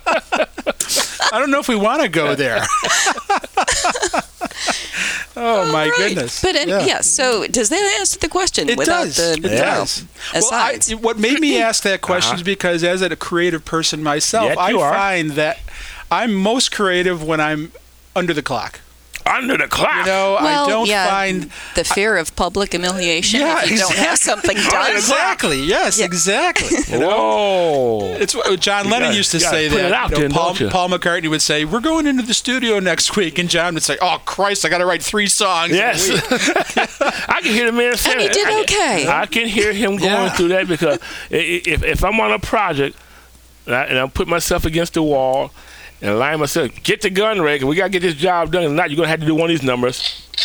I don't know if we want to go there. Oh, my goodness. But so does that answer the question? It without does. The, It does. asides? Well, what made me ask that question is because as a creative person myself, Yeah, you are. find that I'm most creative when I'm under the clock. Under the clock. You know, I don't find the fear of public humiliation if you don't have something done. Exactly. Yes, exactly. You know? Whoa. It's what John Lennon used to say put it out that. then, don't you? Paul McCartney would say, "We're going into the studio next week," and John would say, "Oh Christ, I got to write 3 songs." Yes. in a week." I can hear the man saying And he did okay. I can hear him going through that because if I'm on a project and I put myself against the wall and align myself, get the gun ready, 'cause we got to get this job done. If not, you're going to have to do one of these numbers.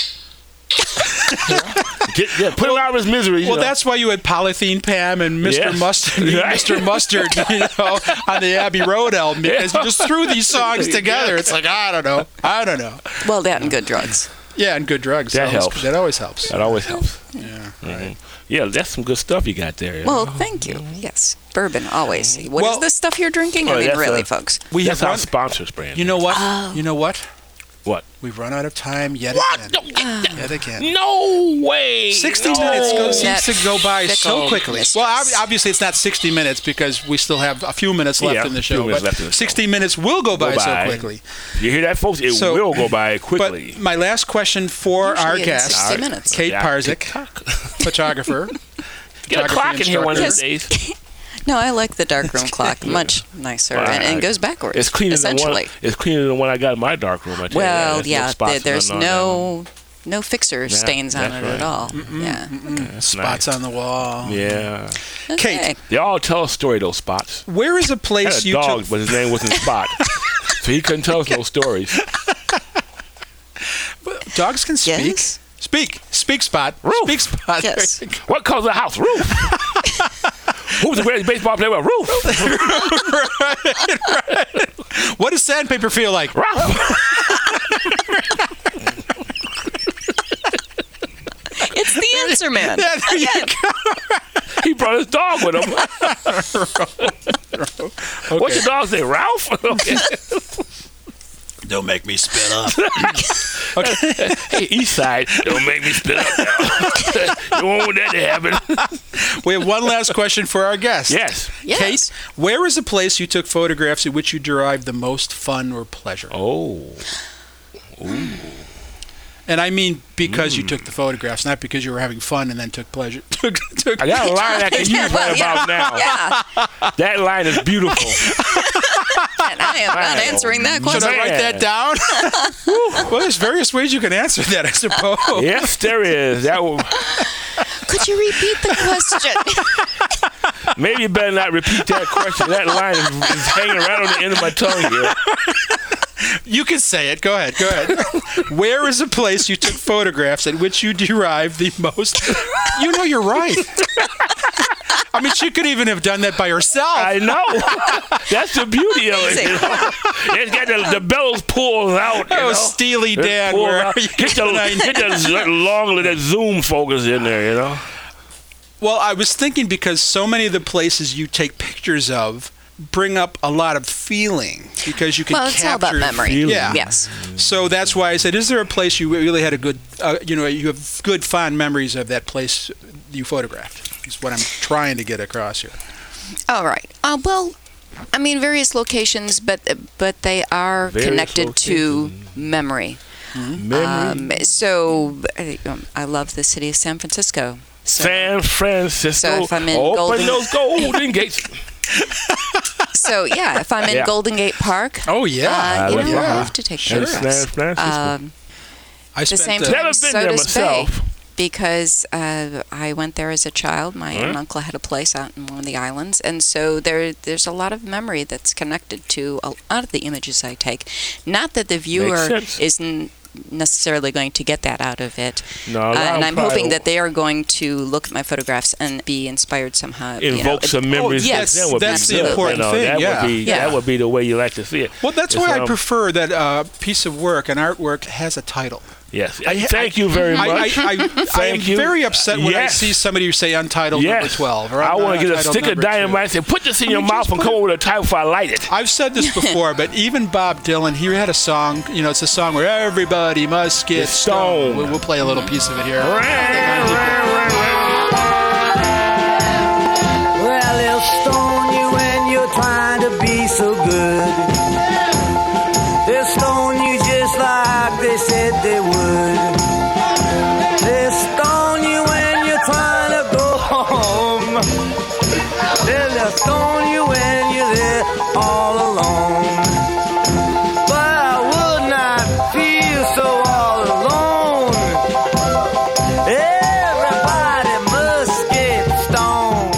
Put him out of his misery. Well, that's why you had Polythene Pam and Mr. Yes. Mustard, Right. Mr. Mustard, on the Abbey Road album, because you just threw these songs together. It's like I don't know. Well, that and good drugs. Yeah, and good drugs. That helps. That always helps. That always helps. Yeah. Right. Yeah, that's some good stuff you got there. Well, thank you. Yes, bourbon always. What is this stuff you're drinking? Oh, I mean, that's really, a- folks. That's our sponsors, Brand. You know what? Oh. You know what? What? We've run out of time yet again. Yet again. No way. 60 minutes seems to go by so Fickle quickly. mistress. Well, obviously it's not 60 minutes because we still have a few minutes left Yeah, in the a few show. minutes But left in the show. 60 minutes will go by so by. quickly. You hear that, folks? It So- will go by quickly. But my last question for Usually our in guest, 60 minutes. Kate Yeah. Parzik, photographer. Get a photography clock in here one of these instructor. days. No, I like the darkroom clock. Much nicer. Well, and it goes backwards. It's cleaner than essentially. It's cleaner than the one I got in my dark room. I tell you. Well, There's no yeah, spots there's on that one. no fixer stains on that's it right. at all. Yeah. That's Spots nice. on the wall. Yeah. Okay. Kate, They all tell a story, those spots. where is a I had place a you dog, took... but his name wasn't Spot. So he couldn't tell us no stories. Dogs can speak. Yes. Speak, Spot. Roof. Speak, Spot. Yes. There you go. What color's the house? Roof. Who's the greatest baseball player? Roof. What does sandpaper feel like? Ralph. It's the answer man. Yeah, there you Again. He brought his dog with him. What's your dog say? Ralph? Okay. Don't make me spit up. Hey, East Side, don't make me spit up now. You don't want that to happen. We have one last question for our guest. Yes. Yes. Kate, where is a place you took photographs at which you derived the most fun or pleasure? Oh. And I mean because you took the photographs, not because you were having fun and then took pleasure. I got a line I can use right about now. Yeah. That line is beautiful. And I am not answering that Should question. I write that down? Well, there's various ways you can answer that, I suppose. Yes, there is. That will, Could you repeat the question? maybe you better not repeat that question. That line is hanging right on the end of my tongue here. You can say it. Go ahead. Where is a place you took photographs at which you derived the most? You know, you're right. I mean, she could even have done that by herself. I know. That's the beauty of it. You know? It's got the bellows pulled out. You Oh, know? Steely It's Dan, pulled where out. are you? Get the long, that zoom focus in there, you know? Well, I was thinking because so many of the places you take pictures of bring up a lot of feeling because you can Well, it's all about capture memory. feeling. Yeah. Yes. So that's why I said, is there a place you really had a good, you have good fond memories of that place you photographed? Is what I'm trying to get across here. All right. Well, I mean, various locations, but they are Various connected to locations. memory. Memory. I love the city of San Francisco. So, San Francisco. So if I'm in open Golden- those golden gates. so yeah, if I'm in Yeah. Golden Gate Park, Oh, yeah. you love know, I that. love to take San photographs. Francisco. I The spent same the- time, Never been so there does myself. Bay, because I went there as a child. My aunt and uncle had a place out in one of the islands, and so there's a lot of memory that's connected to a lot of the images I take. Not that the viewer sense. isn't necessarily going to get that out of it. No, a lot of and I'm probably hoping that they are going to look at my photographs and be inspired somehow. invoke some memories. yes, that would that's be the good. important thing, That yeah. would be that would be the way you like to see it. Well, that's It's, why I prefer that piece of work, an artwork, has a title. Yes. Thank you very much. I'm Thank you. very upset when I Yes. see somebody who say Untitled number 12. Or I want to get a Untitled stick of number 2. dynamite and say, put this in your mouth and come up with a title before I light it. I've said this before, but even Bob Dylan, he had a song, it's a song where everybody must get stoned. We'll play a little piece of it here. Well, they'll stone you when you're trying to be so good. They'll stone you just like they said they would. They'll stone you when you're trying to go home. They'll stone you when you're there all alone. But I would not feel so all alone. Everybody must get stoned.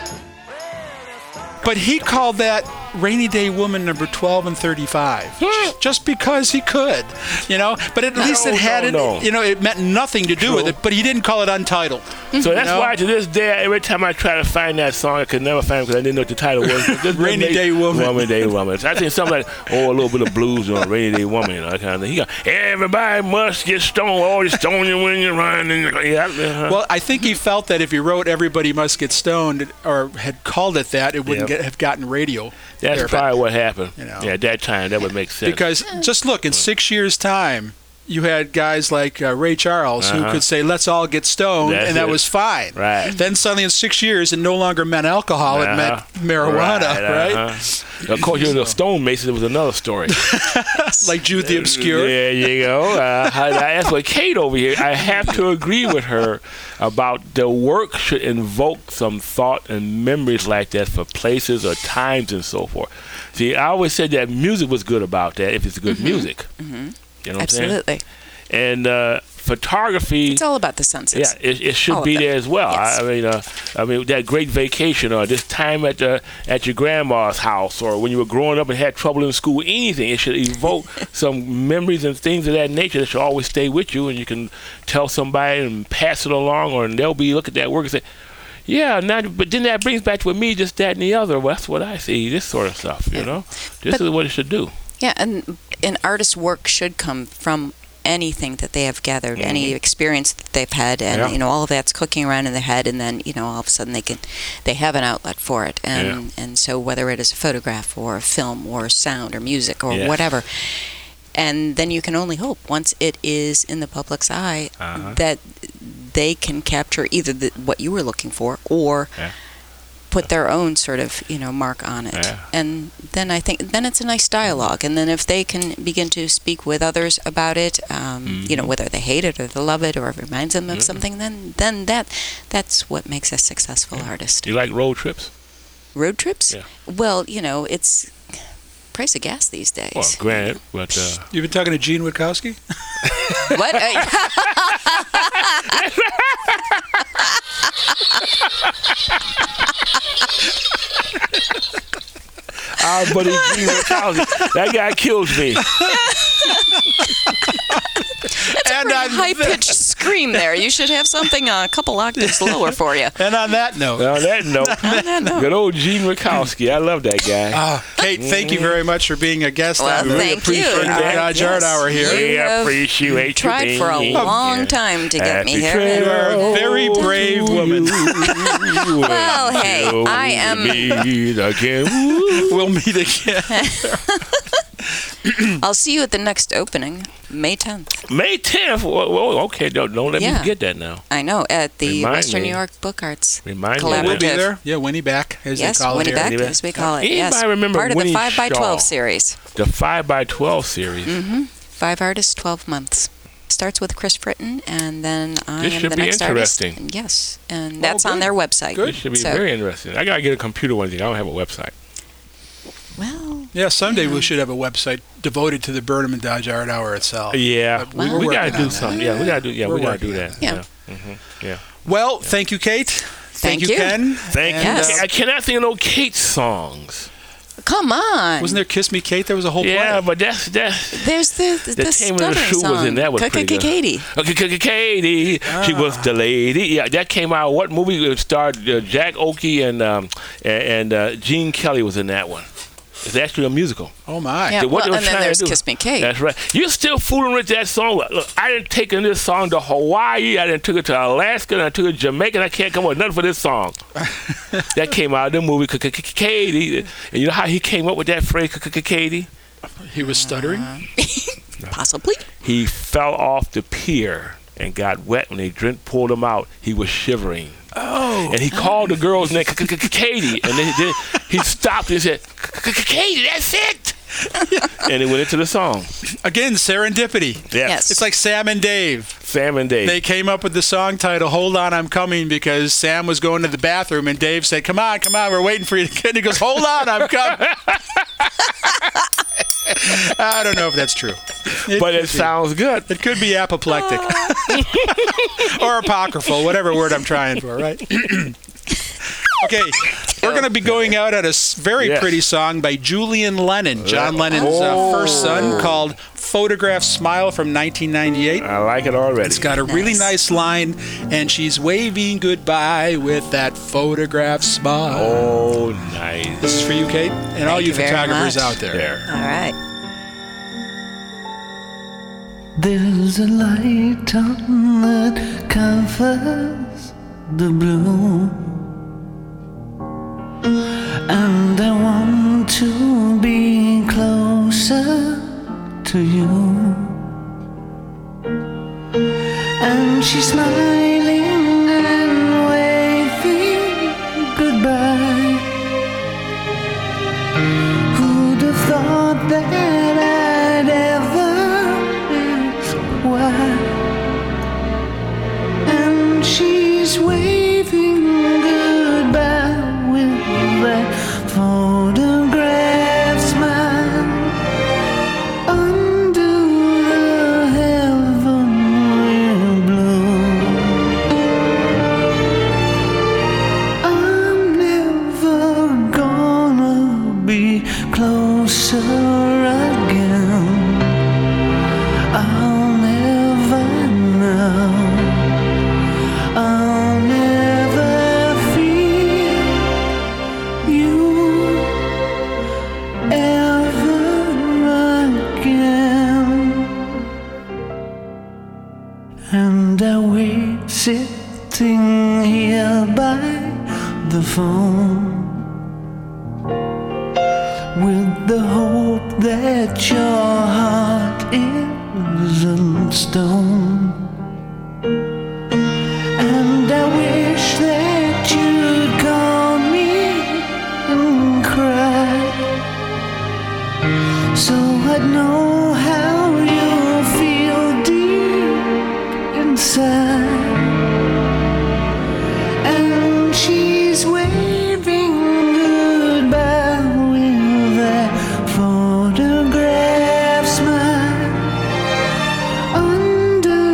But he called that Rainy Day Woman number 12 and 35. Just because he could, But at least it had it meant nothing to do with it, but he didn't call it Untitled. So that's why to this day, every time I try to find that song, I could never find it because I didn't know what the title was. Rainy Day Woman. Rainy Day Woman. I think something like, a little bit of blues on Rainy Day Woman, that kind of thing. He got, everybody must get stoned. Always stone you when you're running. Well, I think he felt that if he wrote Everybody Must Get Stoned or had called it that, it wouldn't have gotten radio. That's probably what happened. Yeah, at that time, that would make sense. Because just look, in 6 years' time, you had guys like Ray Charles who could say, let's all get stoned, and that was fine. Right. Then suddenly in 6 years, it no longer meant alcohol, it meant marijuana, right? Of course, the Stone Masons was another story. Like Jude the Obscure. There you go. That's what Kate over here, I have to agree with her about the work should invoke some thought and memories like that for places or times and so forth. See, I always said that music was good about that if it's good music. Mm-hmm. You know what Absolutely. I'm saying? And photography. It's all about the senses. Yeah, it should be there as well. Yes. I mean, that great vacation or this time at your grandma's house or when you were growing up and had trouble in school, anything. It should evoke some memories and things of that nature that should always stay with you, and you can tell somebody and pass it along, or they'll look at that work and say, yeah, but then that brings back to me just that and the other. Well, that's what I see, this sort of stuff, This is what it should do. Yeah, and an artist's work should come from anything that they have gathered, any experience that they've had, and all of that's cooking around in their head, and then all of a sudden they have an outlet for it, and so whether it is a photograph or a film or sound or music or whatever, and then you can only hope once it is in the public's eye that they can capture either what you were looking for or put their own sort of mark on it, and then I think it's a nice dialogue, and then if they can begin to speak with others about it, whether they hate it or they love it or it reminds them of something, then that's what makes a successful artist. Do you like road trips? Road trips? Yeah. Well, it's price of gas these days. Well, granted, but You've been talking to Gene Witkowski? What? our buddy Gene Witkowski, that guy kills me. That's a pretty high-pitched scream there. You should have something a couple octaves lower for you. And on that note. Good old Gene Witkowski. I love that guy. Kate, thank you very much for being a guest. Well, on thank you. the Dodge Art Hour here. We appreciate you tried for a long time to get me here. You are a very brave woman. Well, hey, I am... We'll meet again. I'll see you at the next opening, May 10th. May 10th? Well, okay, don't let me forget that now. I know, at the Remind Western me. New York Book Arts Remind Collaborative. We'll be there. Yeah, Winnie Back, as they call it here. Winnie Back, as we call it. Anybody Yes, remember part Winnie of the 5x12 Shaw? series. The 5x12 series. Mm-hmm. 5 artists, 12 months. Starts with Chris Britton, and then I This am should the be next interesting. artist. Yes, and that's good. on their website. This should be very interesting. I gotta get a computer one thing. I don't have a website. Well, yeah, someday we should have a website devoted to the Burnham and Dodge Art Hour itself. Yeah, But we we're gotta working do on something. that. Yeah, we gotta do. Yeah, We're we gotta working do on that. Yeah. Yeah. Well, thank you, Kate. Thank you, Ken. Thank you. Yes. I cannot think of no Kate songs. come on. Wasn't there Kiss Me Kate? There was a whole Yeah, play. but that's There's the the Taming of the stuttering Shrew song. was in that was pretty good. Katie. Katie, she was the lady. Yeah, that came out. What movie? It starred Jack Oakey and Gene Kelly was in that one. It's actually a musical. Oh my! Yeah, What they were and then trying to there's do- Kiss Me Kate. That's right. You're still fooling with that song. Look, I didn't take this song to Hawaii. I didn't took it to Alaska. And I took it to Jamaica. And I can't come up with nothing for this song. That came out of the movie Katie. And you know how he came up with that phrase Katie? He was stuttering. Possibly. He fell off the pier and got wet when they pulled him out. He was shivering. Oh. And he called the girl's name Katie, and then he stopped and said, "Katie, that's it." And it went into the song. Again, serendipity. Yes. It's like Sam and Dave. Sam and Dave. They came up with the song title, Hold On, I'm Coming, because Sam was going to the bathroom and Dave said, come on, we're waiting for you. And he goes, hold on, I'm coming. I don't know if that's true. But it sounds good. It could be apoplectic. Or apocryphal, whatever word I'm trying for, right? Okay, we're going to be going out at a very pretty song by Julian Lennon, John Lennon's first son, called Photograph Smile from 1998. I like it already. It's got a really nice line, and she's waving goodbye with that photograph smile. Oh, nice. This is for you, Kate, and all you very photographers much. out there. All right. There's a light on that covers the blue, and I want to be closer to you. And she's smiling and waving goodbye. Who'd have thought that I'd ever ask why? And she's waving goodbye with that photograph smile under the heavenly blue. I'm never gonna be closer again. I'll never know. I'll never feel you ever again. And I wait sitting here by the phone with the hope that your heart isn't stone. And I wish that you'd call me and cry, so I'd know how you feel deep inside. And she's waving goodbye with that photograph smile under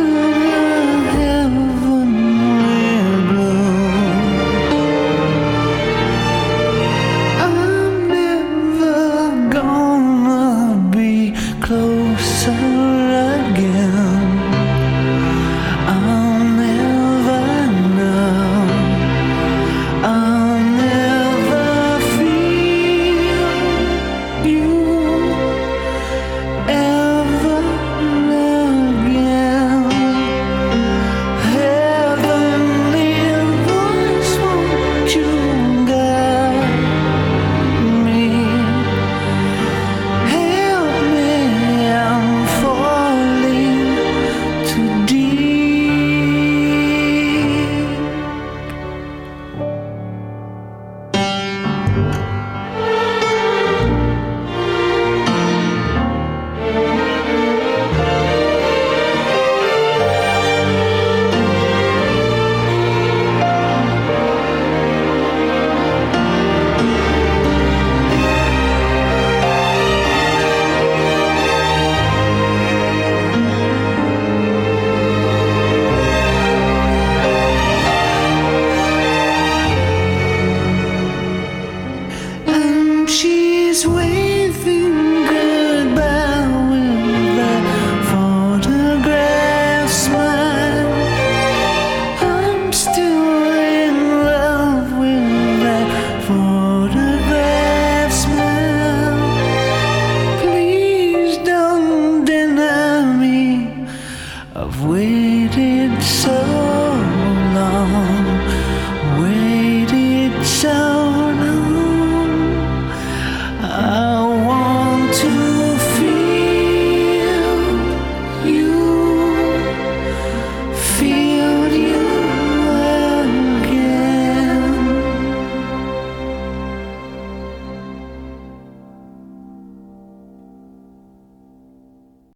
waited so